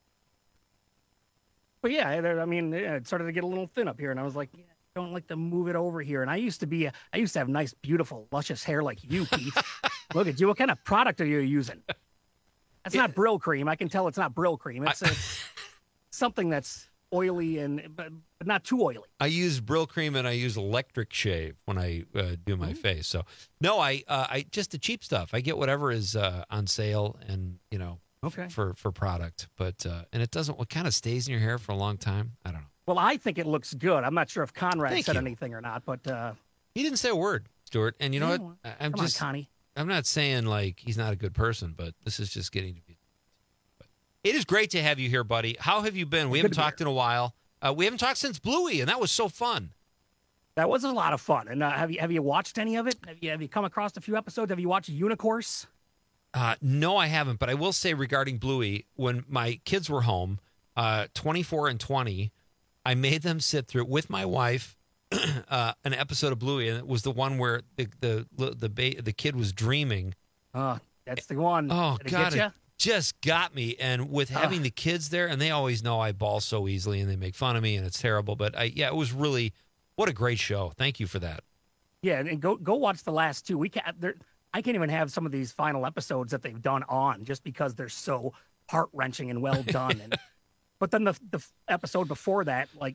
but yeah, I I mean, it started to get a little thin up here, and I was like, yeah, I don't like to move it over here. And I used to be, a, I used to have nice, beautiful, luscious hair like you, Pete. Look at you. What kind of product are you using? That's not Brill cream. I can tell it's not Brill cream. It's, I, it's something that's oily and but, but not too oily. I use Brill cream and I use electric shave when I uh, do my mm-hmm. face. So no, I uh, I just the cheap stuff. I get whatever is uh, on sale and you know okay. for for product. But uh, and it doesn't. What kind of stays in your hair for a long time? I don't know. Well, I think it looks good. I'm not sure if Conrad Thank said you. anything or not, but uh, he didn't say a word, Stuart. And you know yeah, what? I- I'm come just on, Connie. I'm not saying like he's not a good person, but this is just getting to be. But it is great to have you here, buddy. How have you been? We Good haven't to be talked in a while. Uh, we haven't talked since Bluey, and that was so fun. That was a lot of fun. And uh, have you have you watched any of it? Have you have you come across a few episodes? Have you watched Unicourse? Uh, no, I haven't. But I will say regarding Bluey, when my kids were home, uh, twenty-four and twenty, I made them sit through with my wife uh, an episode of Bluey, and it was the one where the the the ba- the kid was dreaming. Uh, that's the one. Oh Did it God, get ya? it just got me. And with having Ugh. the kids there, and they always know I ball so easily, and they make fun of me, and it's terrible. But I, yeah, it was really what a great show. Thank you for that. Yeah, and go go watch the last two. We can't. there- I can't even have some of these final episodes that they've done on just because they're so heart wrenching and well done. And but then the the episode before that, like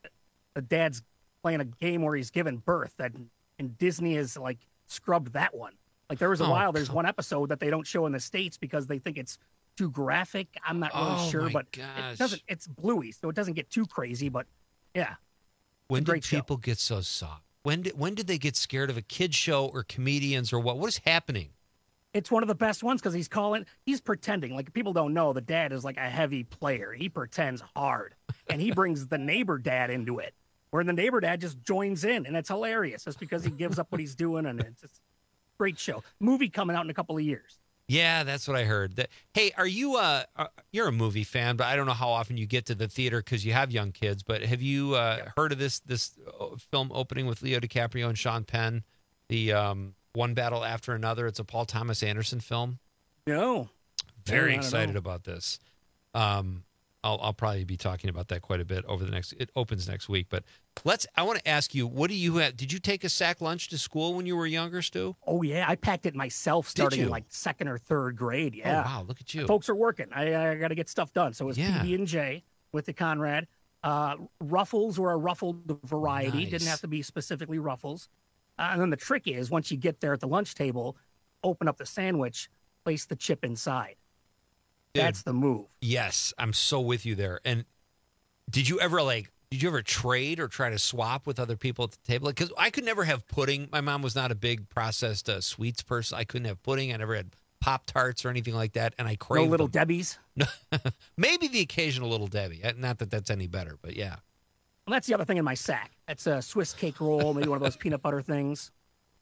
the dad's playing a game where he's given birth, that and Disney has like scrubbed that one. Like there was a Oh, while, there's one episode that they don't show in the States because they think it's too graphic. I'm not really Oh, sure, my but gosh. it doesn't. It's Bluey, so it doesn't get too crazy. But yeah, When great did show. people get so soft? When did when did they get scared of a kid show or comedians or what? What is happening? it's one of the best ones because he's calling, he's pretending. Like people don't know the dad is like a heavy player. He pretends hard, and he brings the neighbor dad into it, where the neighbor dad just joins in, and it's hilarious just because he gives up what he's doing, and it's just great show. Movie coming out in a couple of years. Yeah, that's what I heard. That, hey, are you uh uh, you're a movie fan, but I don't know how often you get to the theater because you have young kids. But have you uh, yeah. heard of this this film opening with Leo DiCaprio and Sean Penn, the um, One Battle After Another? It's a Paul Thomas Anderson film. No, very no, excited about this. Um, I'll I'll probably be talking about that quite a bit over the next. It opens next week, but let's. I want to ask you, what do you have? Did you take a sack lunch to school when you were younger, Stu? Oh yeah, I packed it myself starting in like second or third grade. Yeah. Oh, wow, look at you. Folks are working. I, I got to get stuff done. So it was Yeah. P B and J with the Conrad. Uh, Ruffles were a ruffled variety. Nice. Didn't have to be specifically Ruffles. Uh, and then the trick is once you get there at the lunch table, open up the sandwich, place the chip inside. Dude, That's the move. Yes, I'm so with you there. And did you ever like? Did you ever trade or try to swap with other people at the table? Because I could never have pudding. My mom was not a big processed uh, sweets person. I couldn't have pudding. I never had Pop Tarts or anything like that. And I No craved little them. Debbies. Maybe the occasional little Debbie. Uh, Not that that's any better, but yeah. Well, that's the other thing in my sack. That's a Swiss cake roll, maybe one of those peanut butter things.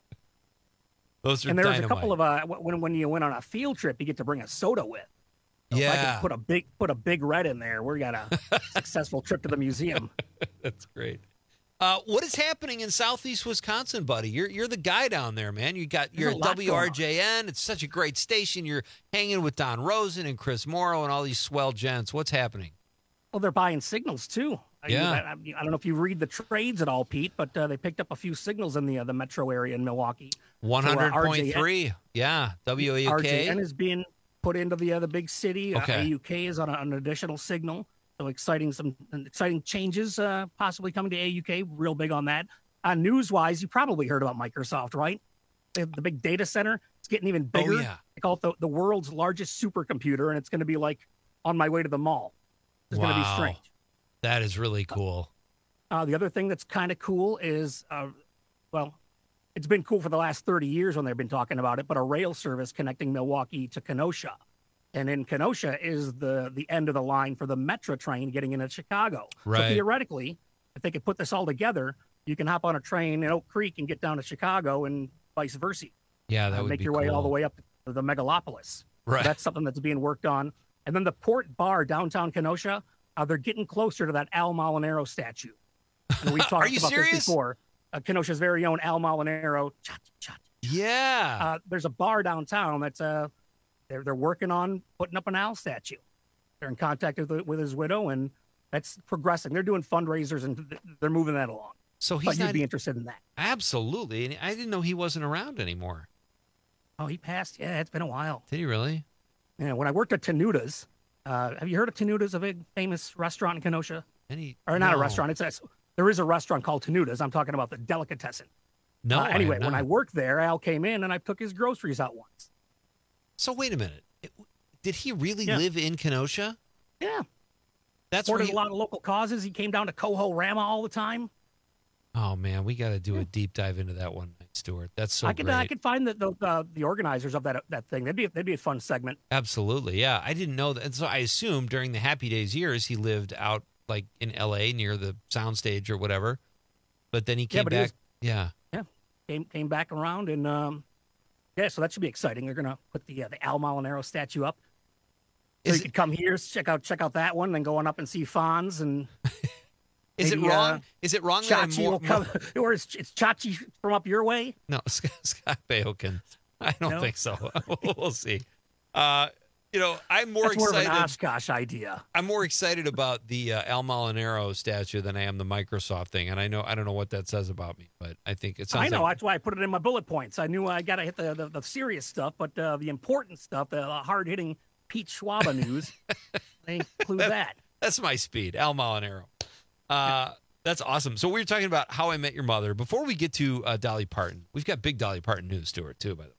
Those are And there's dynamite. a couple of uh, when when you went on a field trip, you get to bring a soda with. So If I Yeah. could put a big put a big red in there, we got a successful trip to the museum. That's great. Uh, what is happening in Southeast Wisconsin, buddy? You're you're the guy down there, man. You got There's you're a at lot W R J N. It's such a great station. You're hanging with Don Rosen and Chris Morrow and all these swell gents. What's happening? Well, they're buying signals too. I, Yeah. I, I, I don't know if you read the trades at all, Pete, but uh, they picked up a few signals in the uh, the metro area in Milwaukee. One So, uh, hundred point R J N three. Yeah. W A U R J K. N is being put into the other big city. Okay. Uh, A U K is on a, an additional signal. So exciting, some exciting changes uh, possibly coming to A U K. Real big on that. Uh, news-wise, you probably heard about Microsoft, right? They have the big data center. It's getting even bigger. Oh, yeah. They call it the, the world's largest supercomputer, and it's going to be like on my way to the mall. It's going to be Wow. strange. That is really cool. Uh, the other thing that's kind of cool is, uh, well, it's been cool for the last thirty years when they've been talking about it, but a rail service connecting Milwaukee to Kenosha. And in Kenosha is the the end of the line for the Metro train getting into Chicago. So Right. theoretically, if they could put this all together, you can hop on a train in Oak Creek and get down to Chicago and vice versa. Yeah, that Uh, would make be your way all the cool. way up to the megalopolis. Right. So that's something that's being worked on. And then the Port Bar downtown Kenosha, uh, they're getting closer to that Al Molinaro statue. And we've talked Are you about serious? this before. Uh, Kenosha's very own Al Molinaro. Yeah. Uh, there's a bar downtown that's uh, they're they're working on putting up an Al statue. They're in contact with, with his widow, and that's progressing. They're doing fundraisers and th- they're moving that along. So But he's you'd not be interested in that. Absolutely. And I didn't know he wasn't around anymore. Oh, he passed. Yeah, it's been a while. Did he really? Yeah, when I worked at Tenuda's, uh, have you heard of Tenuda's, a big famous restaurant in Kenosha? Any Or not a no. restaurant. It's a, there is a restaurant called Tenuda's. I'm talking about the delicatessen. No. Uh, I anyway, have when I not. worked there, Al came in and I took his groceries out once. So wait a minute. It- Did he really Yeah. live in Kenosha? Yeah. That's where Supported he, a lot of local causes. He came down to Coho Rama all the time. Oh man, we got to do a deep dive into that one night, Stuart. That's so I could great. I could find the the, the the organizers of that that thing. That'd be that'd be a fun segment. Absolutely, yeah. I didn't know that, and so I assumed during the Happy Days years he lived out like in L A near the soundstage or whatever. But then he Yeah, came but he back. was- yeah. Yeah, came came back around and um, yeah. So that should be exciting. They're gonna put the uh, the Al Molinaro statue up. So Is you could come here, check out check out that one, then go on up and see Fonz and. Is it maybe, wrong? uh, Is it wrong that I'm Chachi more, will come, or is it's Chachi from up your way? No, Scott, Scott Baioken. I don't No? think so. we'll see. Uh, you know, I'm more That's more of excited. an Oshkosh idea. I'm more excited about the uh, Al Molinaro statue than I am the Microsoft thing, and I know I don't know what that says about me, but I think it sounds. I know. Like, That's why I put it in my bullet points. I knew I got to hit the, the the serious stuff, but uh, the important stuff, the hard hitting Pete Schwaba news, they include that. That's my speed, Al Molinaro. Uh, that's awesome. So we were talking about How I Met Your Mother. Before we get to uh, Dolly Parton, we've got big Dolly Parton news, Stuart, too, by the way.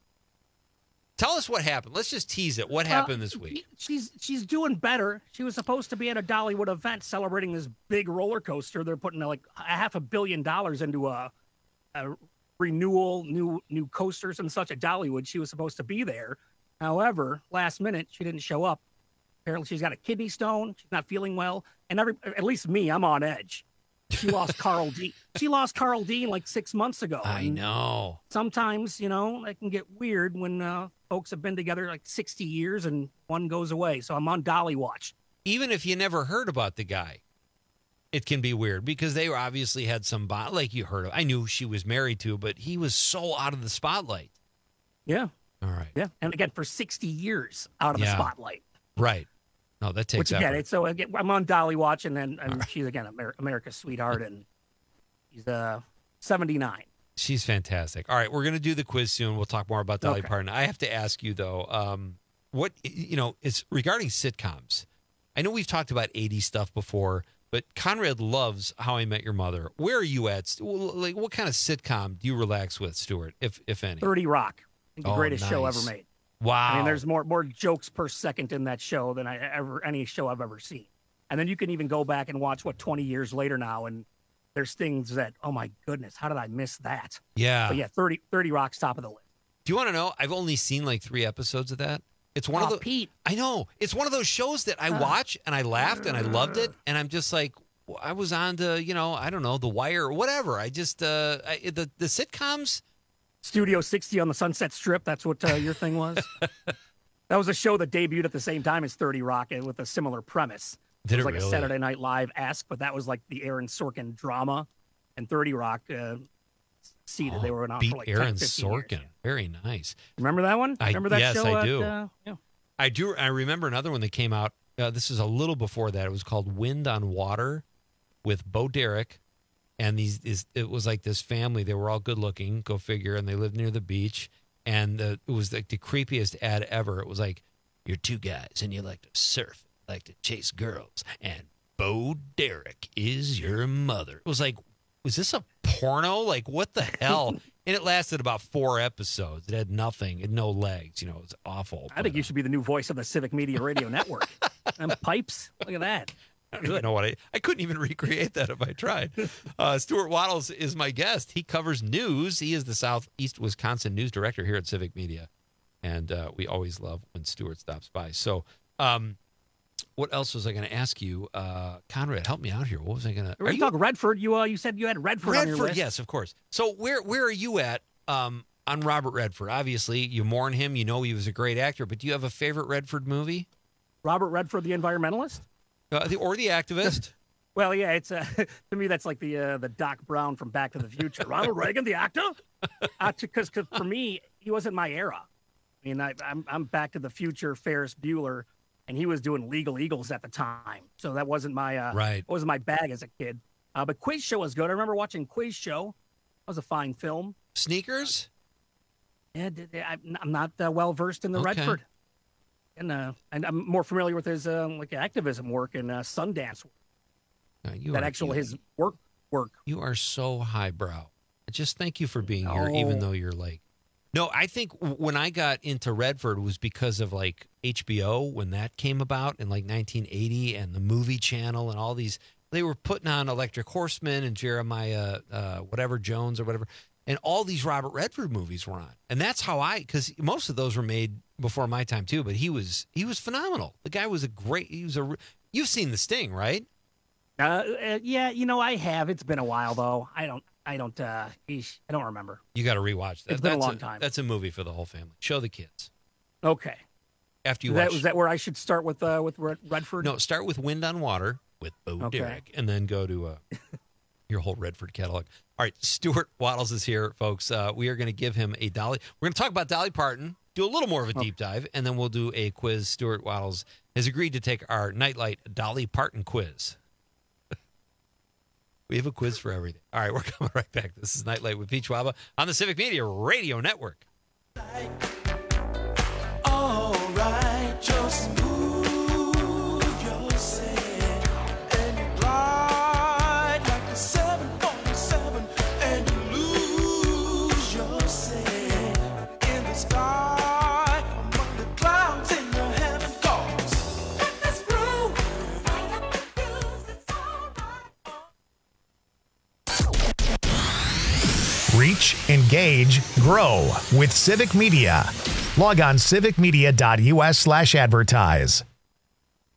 Tell us what happened. Let's just tease it. What happened Uh, this week? She's she's doing better. She was supposed to be at a Dollywood event celebrating this big roller coaster. They're putting like a half a billion dollars into a, a renewal, new new coasters and such at Dollywood. She was supposed to be there. However, last minute she didn't show up. Apparently, she's got a kidney stone. She's not feeling well, and every at least me, I'm on edge. She lost Carl Dean. She lost Carl Dean like six months ago. I And know. Sometimes, you know, it can get weird when uh, folks have been together like sixty years and one goes away. So I'm on Dolly watch. Even if you never heard about the guy, it can be weird because they obviously had some bond, like you heard of. I knew she was married to, but he was so out of the spotlight. Yeah. All right. Yeah. And again, for sixty years out of Yeah. the spotlight. Right. No, that takes Which again, effort. it's, so again, I'm on Dolly watch, and then and she's again Amer- America's sweetheart, and she's uh seventy-nine. She's fantastic. All right, we're going to do the quiz soon. We'll talk more about Dolly Okay. Parton. I have to ask you though, um, what you know, it's regarding sitcoms. I know we've talked about eighties stuff before, but Conrad loves How I Met Your Mother. Where are you at? Like, what kind of sitcom do you relax with, Stuart, if if any? thirty Rock, I think the Oh, greatest show nice. ever made. Wow. I mean, there's more more jokes per second in that show than I ever any show I've ever seen. And then you can even go back and watch what twenty years later now, and there's things that, oh my goodness, how did I miss that? Yeah. But yeah, thirty, thirty Rock's top of the list. Do you want to know? I've only seen like three episodes of that. It's one Aw, of the Pete. I know. It's one of those shows that I watch and I laughed and I loved it, and I'm just like, I was on to, you know, I don't know, The Wire or whatever. I just uh I, the the sitcoms. Studio sixty on the Sunset Strip. That's what uh, your thing was. That was a show that debuted at the same time as thirty Rock and with a similar premise. Did it was it like really? a Saturday Night Live-esque, but that was like the Aaron Sorkin drama, and thirty Rock uh, seeded. they were on Beat for like Aaron ten, fifteen Sorkin. years. Very nice. Remember that one? I- Remember that yes, show? I at, do. uh, yeah. I do. I remember another one that came out. Uh, this is a little before that. It was called Wind on Water with Bo Derek. And these is it was like this family. They were all good looking, go figure, and they lived near the beach. And uh, it was like the creepiest ad ever. It was like, you're two guys and you like to surf, like to chase girls, and Bo Derek is your mother. It was like, was this a porno? Like, what the hell? And it lasted about four episodes. It had nothing, it had no legs. You know, it was awful. I think you should be the new voice of the Civic Media Radio Network. And pipes. Look at that. I don't even know what I, I couldn't even recreate that if I tried. Uh, Stuart Waddles is my guest. He covers news. He is the Southeast Wisconsin news director here at Civic Media. And uh, we always love when Stuart stops by. So um, what else was I going to ask you? Uh, Conrad, help me out here. What was I going to... We're going to talk Redford. You uh, you said you had Redford, on your Redford, list. yes, of course. So where where are you at um, on Robert Redford? Obviously, you mourn him. You know he was a great actor. But do you have a favorite Redford movie? Robert Redford, the environmentalist? Uh, the, or the activist? Well, yeah, it's uh, to me that's like the uh, the Doc Brown from Back to the Future. Ronald Reagan, the actor, because uh, for me he wasn't my era. I mean, I, I'm I'm Back to the Future, Ferris Bueller, and he was doing Legal Eagles at the time, so that wasn't my uh, Right. wasn't my bag as a kid. Uh, but Quiz Show was good. I remember watching Quiz Show. That was a fine film. Sneakers? Yeah, did- I'm I'm not uh, well versed in the Okay. Redford, and uh, and I'm more familiar with his uh, like activism work and uh, Sundance work. Uh, you that are- actual you- his work work. You are so highbrow. Just thank you for being here, even No. though you're like. No, I think w- when I got into Redford was because of like H B O when that came about in like nineteen eighty, and the Movie Channel and all these. They were putting on Electric Horseman and Jeremiah, uh, whatever Jones or whatever, and all these Robert Redford movies were on, and that's how I. Because most of those were made before my time too, but he was he was phenomenal. The guy was a great. He was a. You've seen The Sting, right? Uh, uh, yeah, you know I have. It's been a while though. I don't. I don't. Uh, eesh, I don't remember. You got to rewatch that. It's been a That's long time. That's a movie for the whole family. Show the kids Okay. after you Is that, watch. was that where I should start with uh, with Red- Redford? No, start with Wind on Water with Bo Okay. Derek, and then go to uh, your whole Redford catalog. All right, Stuart Waddles is here, folks. Uh, we are going to give him a Dolly. We're going to talk about Dolly Parton, do a little more of a deep dive, and then we'll do a quiz. Stuart Waddles has agreed to take our Nightlight Dolly Parton quiz. We have a quiz for everything. All right, we're coming right back. This is Nightlight with Pete Schwaba on the Civic Media Radio Network. All right, just move yourself and you glide like a seven forty-seven and you lose yourself in the sky among the clouds in the heaven cause. Let this groove. Reach, engage, grow with Civic Media. Log on civic media dot u s slash advertise.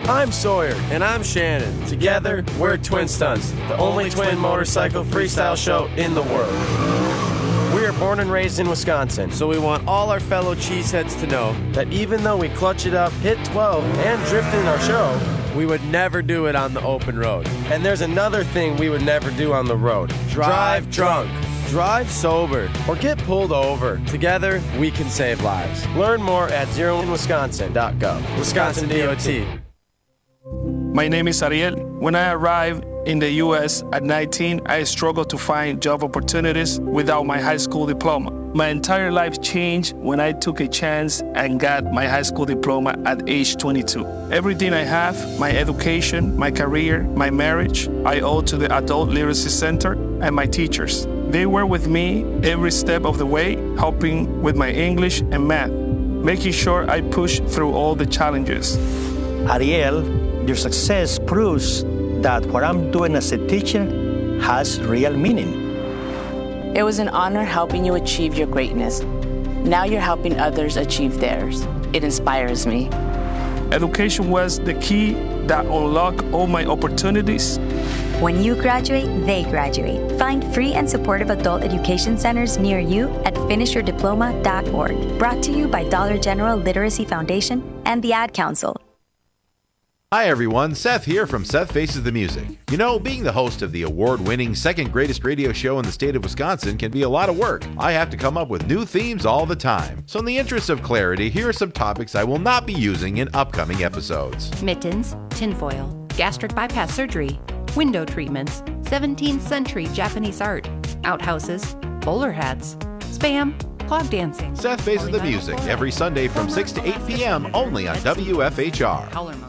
I'm Sawyer. And I'm Shannon. Together, we're Twin Stunts, the only twin motorcycle freestyle show in the world. We are born and raised in Wisconsin, so we want all our fellow cheeseheads to know that even though we clutch it up, hit twelve, and drift in our show, we would never do it on the open road. And there's another thing we would never do on the road. Drive drunk. Drive sober or get pulled over. Together, we can save lives. Learn more at zero in wisconsin dot gov. Wisconsin D O T. My name is Ariel. When I arrived in the U S at nineteen, I struggled to find job opportunities without my high school diploma. My entire life changed when I took a chance and got my high school diploma at age twenty-two. Everything I have, my education, my career, my marriage, I owe to the Adult Literacy Center and my teachers. They were with me every step of the way, helping with my English and math, making sure I push through all the challenges. Ariel, your success proves that what I'm doing as a teacher has real meaning. It was an honor helping you achieve your greatness. Now you're helping others achieve theirs. It inspires me. Education was the key that unlocked all my opportunities. When you graduate, they graduate. Find free and supportive adult education centers near you at finish your diploma dot org. Brought to you by Dollar General Literacy Foundation and the Ad Council. Hi everyone, Seth here from Seth Faces the Music. You know, being the host of the award-winning second greatest radio show in the state of Wisconsin can be a lot of work. I have to come up with new themes all the time. So in the interest of clarity, here are some topics I will not be using in upcoming episodes. Mittens, tinfoil, gastric bypass surgery, window treatments, seventeenth century Japanese art, outhouses, bowler hats, spam, clog dancing. Seth Faces the Music, every Sunday from six to eight p.m. only on W F H R.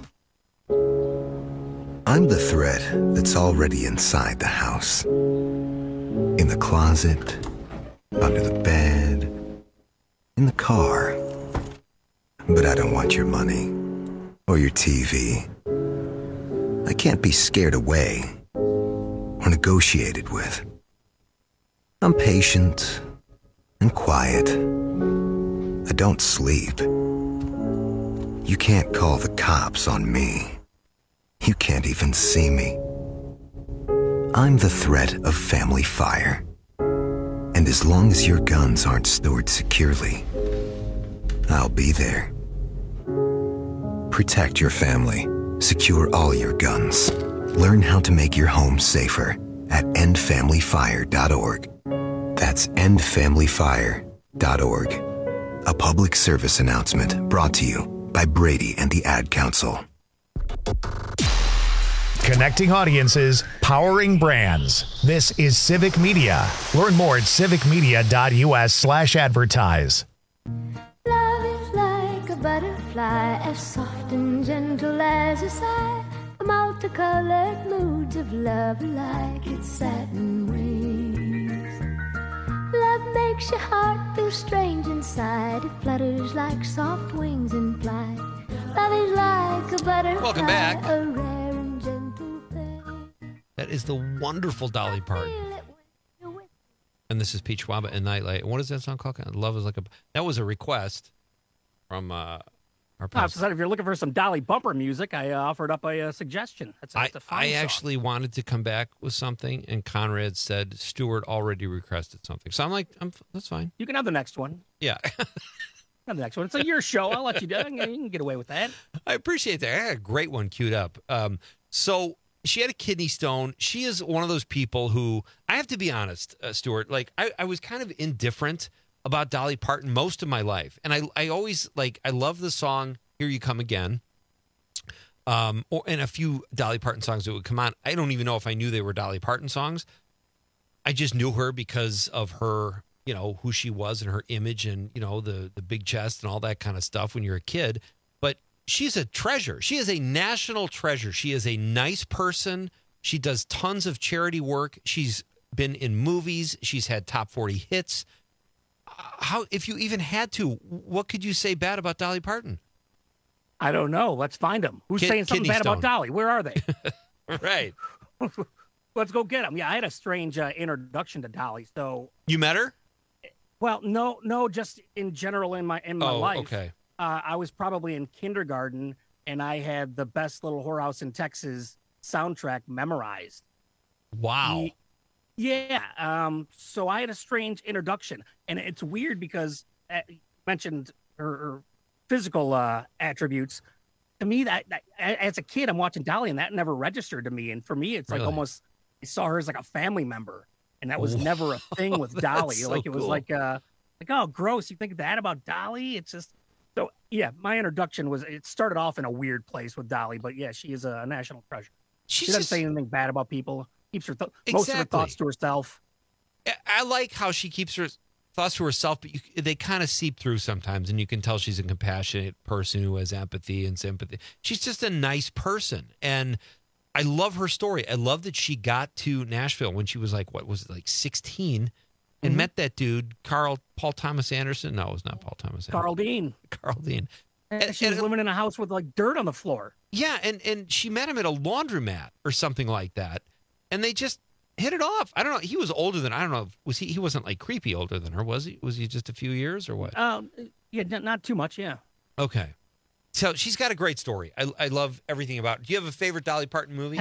I'm the thread that's already inside the house. In the closet, under the bed, in the car. But I don't want your money or your T V. I can't be scared away or negotiated with. I'm patient and quiet. I don't sleep. You can't call the cops on me. You can't even see me. I'm the threat of family fire. And as long as your guns aren't stored securely, I'll be there. Protect your family. Secure all your guns. Learn how to make your home safer at end family fire dot org. That's end family fire dot org. A public service announcement brought to you by Brady and the Ad Council. Connecting audiences, powering brands. This is Civic Media. Learn more at civicmedia.us slash advertise. Love is like a butterfly, as soft and gentle as a sigh. The multicolored moods of love like its satin wings. Love makes your heart feel strange inside. It flutters like soft wings in flight. Love is like a butterfly. Welcome back. A rare and gentle thing. That is the wonderful Dolly Parton. And this is Peach Waba and Nightlight. What is that song called? Love is like a... That was a request from uh, our No, past. so if you're looking for some Dolly bumper music, I uh, offered up a, uh suggestion. That's a, I, that's a fine I song. actually wanted to come back with something, and Conrad said Stuart already requested something. So I'm like, I'm, that's fine. You can have the next one. Yeah. Have the next one. It's a your show. I'll let you do it. You can get away with that. I appreciate that. I had a great one queued up. Um, so she had a kidney stone. She is one of those people who, I have to be honest, uh, Stuart, like I, I was kind of indifferent about Dolly Parton most of my life. And I, I always, like, I love the song, Here You Come Again. Um, or, and a few Dolly Parton songs that would come on. I don't even know if I knew they were Dolly Parton songs. I just knew her because of her, you know, who she was and her image and, you know, the, the big chest and all that kind of stuff when you're a kid. But she's a treasure. She is a national treasure. She is a nice person. She does tons of charity work. She's been in movies. She's had top forty hits. How, if you even had to, what could you say bad about Dolly Parton? I don't know. Let's find them. Who's Kid, saying something bad stone. about Dolly? Where are they? Right. Let's go get them. Yeah, I had a strange uh, introduction to Dolly. So you met her? Well, no, no, just in general in my in my Oh, life. okay. Uh, I was probably in kindergarten, and I had the Best Little Whorehouse in Texas soundtrack memorized. Wow. Yeah. Um, so I had a strange introduction, and it's weird because uh, you mentioned her, her physical uh, attributes. To me, that, that as a kid, I'm watching Dolly, and that never registered to me. And for me, it's like Really? almost I saw her as like a family member, and that was never a thing with That's Dolly. so like it was cool. like uh, like oh, gross. You think that about Dolly? It's just so yeah. My introduction was it started off in a weird place with Dolly, but yeah, she is a national treasure. She's she doesn't just- say anything bad about people. Keeps her th- most of her Exactly. thoughts to herself. I- I like how she keeps her thoughts to herself, but you, they kind of seep through sometimes, and you can tell she's a compassionate person who has empathy and sympathy. She's just a nice person, and I love her story. I love that she got to Nashville when she was like, what was it, like sixteen, and Mhm. met that dude, Carl Paul Thomas Anderson. No, it was not Paul Thomas. Carl Anderson. Dean. Carl Dean. And she was living in a house with like dirt on the floor. Yeah, and and she met him at a laundromat or something like that, and they just hit it off. I don't know. He was older than I don't know. Was he? He wasn't like creepy older than her, was he? Was he just a few years or what? Um, yeah, n- not too much. Yeah. Okay, so she's got a great story. I I love everything about it. Do you have a favorite Dolly Parton movie?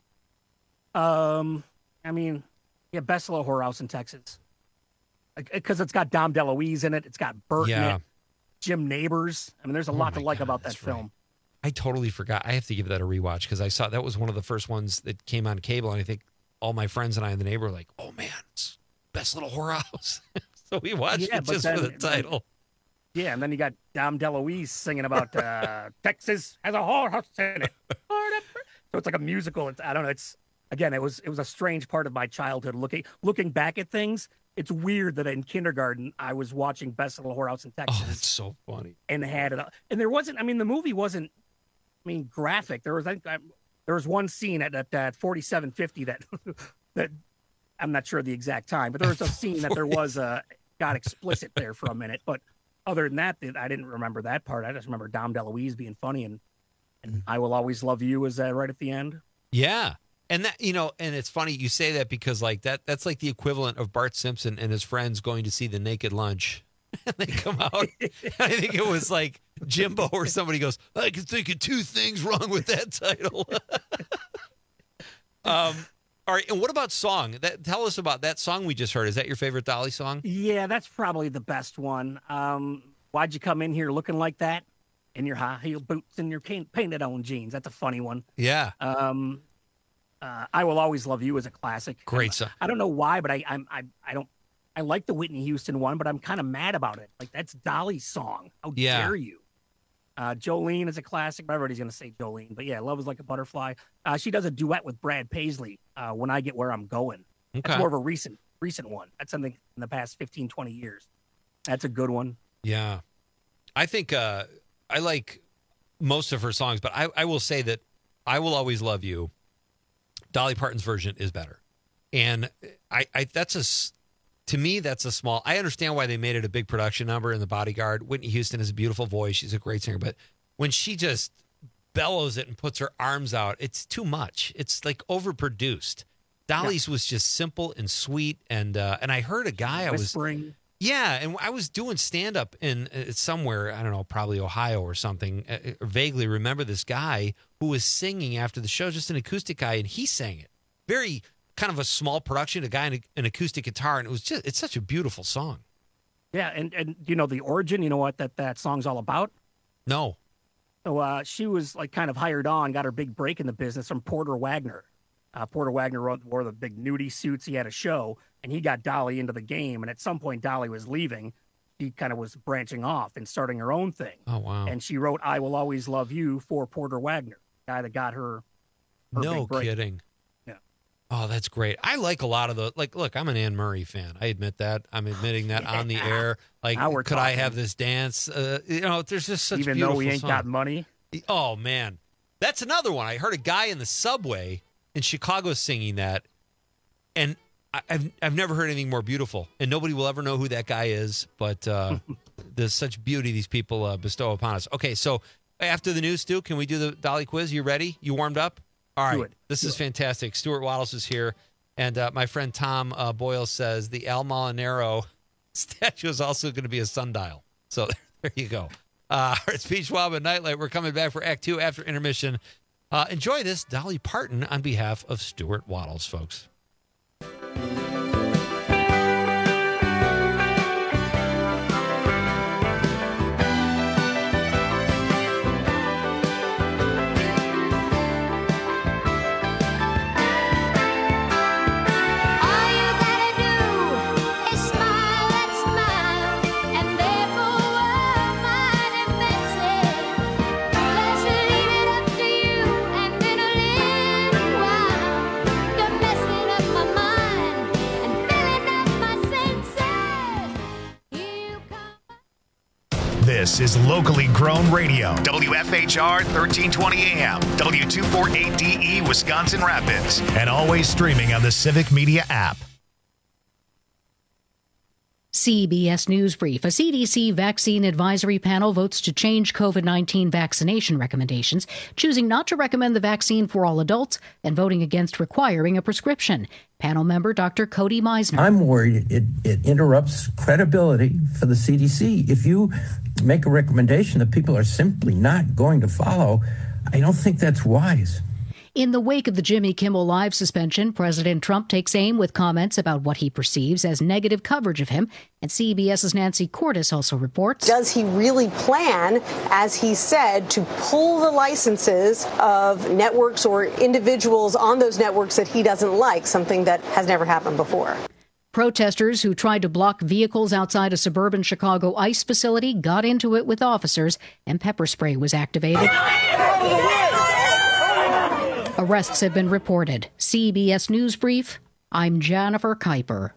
Um, I mean, yeah, Best Little Whorehouse in Texas, because it's got Dom DeLuise in it. It's got Burt in Yeah. it, Jim Neighbors. I mean, there's a Oh lot to my like God, about that that's film. I totally forgot. I have to give that a rewatch because I saw that was one of the first ones that came on cable, and I think all my friends and I in the neighborhood were like, "Oh man, it's Best Little Whorehouse." So we watched Yeah, it but just for then- the title. Yeah, and then you got Dom DeLuise singing about uh, Texas has a whorehouse in it. So it's like a musical. It's, I don't know. It's again, it was it was a strange part of my childhood. Looking looking back at things, it's weird that in kindergarten I was watching Best Little Whorehouse in Texas. Oh, that's so funny. And had it, and there wasn't. I mean, the movie wasn't. I mean, graphic. There was. I, I, there was one scene at at, at forty-seven fifty that that I'm not sure the exact time, but there was a scene that there was uh, got explicit there for a minute. But other than that, I didn't remember that part. I just remember Dom DeLuise being funny, and and I Will Always Love You is uh, right at the end. Yeah. And that, you know, and it's funny you say that because like that, that's like the equivalent of Bart Simpson and his friends going to see The Naked Lunch. And they come out. I think it was like Jimbo or somebody goes, I can think of two things wrong with that title. um, all right. And what about song? That tell us about that song we just heard. Is that your favorite Dolly song? Yeah, that's probably the best one. Um, why'd you come in here looking like that? In your high heel boots and your paint, painted on jeans. That's a funny one. Yeah. Um, uh, I Will Always Love You is a classic. Great song. I don't know why, but I I'm, I I don't I like the Whitney Houston one, but I'm kind of mad about it. Like that's Dolly's song. How Yeah. dare you? Uh, Jolene is a classic. Everybody's gonna say Jolene, but yeah, Love Is Like a Butterfly. Uh, she does a duet with Brad Paisley. Uh, When I Get Where I'm Going. Okay. That's more of a recent recent one. That's something in the past fifteen, twenty years. That's a good one. Yeah. I think uh, I like most of her songs, but I, I will say that I Will Always Love You, Dolly Parton's version is better. And I, I that's a, s- to me, that's a small, I understand why they made it a big production number in The Bodyguard. Whitney Houston has a beautiful voice. She's a great singer. But when she just bellows it and puts her arms out, it's too much. It's like overproduced. Dolly's was just simple and sweet. And, uh, and I heard a guy I was, Whispering. yeah, and I was doing stand up in uh, somewhere, I don't know, probably Ohio or something. Uh, uh, vaguely remember this guy who was singing after the show, just an acoustic guy, and he sang it. Very kind of a small production, a guy in a, an acoustic guitar, and it was just, it's such a beautiful song. Yeah, and and you know the origin. You know what that that song's all about. No. So uh, she was like kind of hired on, got her big break in the business from Porter Wagner. Uh, Porter Wagner wore, wore the big nudie suits. He had a show, and he got Dolly into the game. And at some point, Dolly was leaving. She kind of was branching off and starting her own thing. Oh, wow. And she wrote "I Will Always Love You" for Porter Wagner, the guy that got her. her No big break. kidding. Yeah. Oh, that's great. I like a lot of the, like, look, I'm an Anne Murray fan. I admit that. I'm admitting that on the air. Like, Now we're could I talking. have this dance? Uh, you know, there's just such Even beautiful though we ain't songs. got money. Oh, man. That's another one. I heard a guy in the subway in Chicago singing that, and I- I've I've never heard anything more beautiful. And nobody will ever know who that guy is, but uh, there's such beauty these people uh, bestow upon us. Okay, so after the news, Stu, can we do the Dolly quiz? You ready? You warmed up? All right. Do it. This Do is it. fantastic. Stuart Waddles is here, and uh, my friend Tom uh, Boyle says the Al Molinaro statue is also going to be a sundial. So there you go. Uh, it's Pete Schwab at Nightlight. We're coming back for Act Two after intermission. Uh, enjoy this, Dolly Parton on behalf of Stuart Wattles, folks. This is locally grown radio. W F H R thirteen twenty A M, W two forty-eight D E, Wisconsin Rapids, and always streaming on the Civic Media app. C B S News Brief. A C D C vaccine advisory panel votes to change COVID nineteen vaccination recommendations, choosing not to recommend the vaccine for all adults and voting against requiring a prescription. Panel member Doctor Cody Meisner. I'm worried it, it interrupts credibility for the C D C. If you make a recommendation that people are simply not going to follow, I don't think that's wise. In the wake of the Jimmy Kimmel Live suspension, President Trump takes aim with comments about what he perceives as negative coverage of him. And CBS's Nancy Cordes also reports. Does he really plan, as he said, to pull the licenses of networks or individuals on those networks that he doesn't like, something that has never happened before? Protesters who tried to block vehicles outside a suburban Chicago ICE facility got into it with officers, and pepper spray was activated. Arrests have been reported. C B S News Brief, I'm Jennifer Kuiper.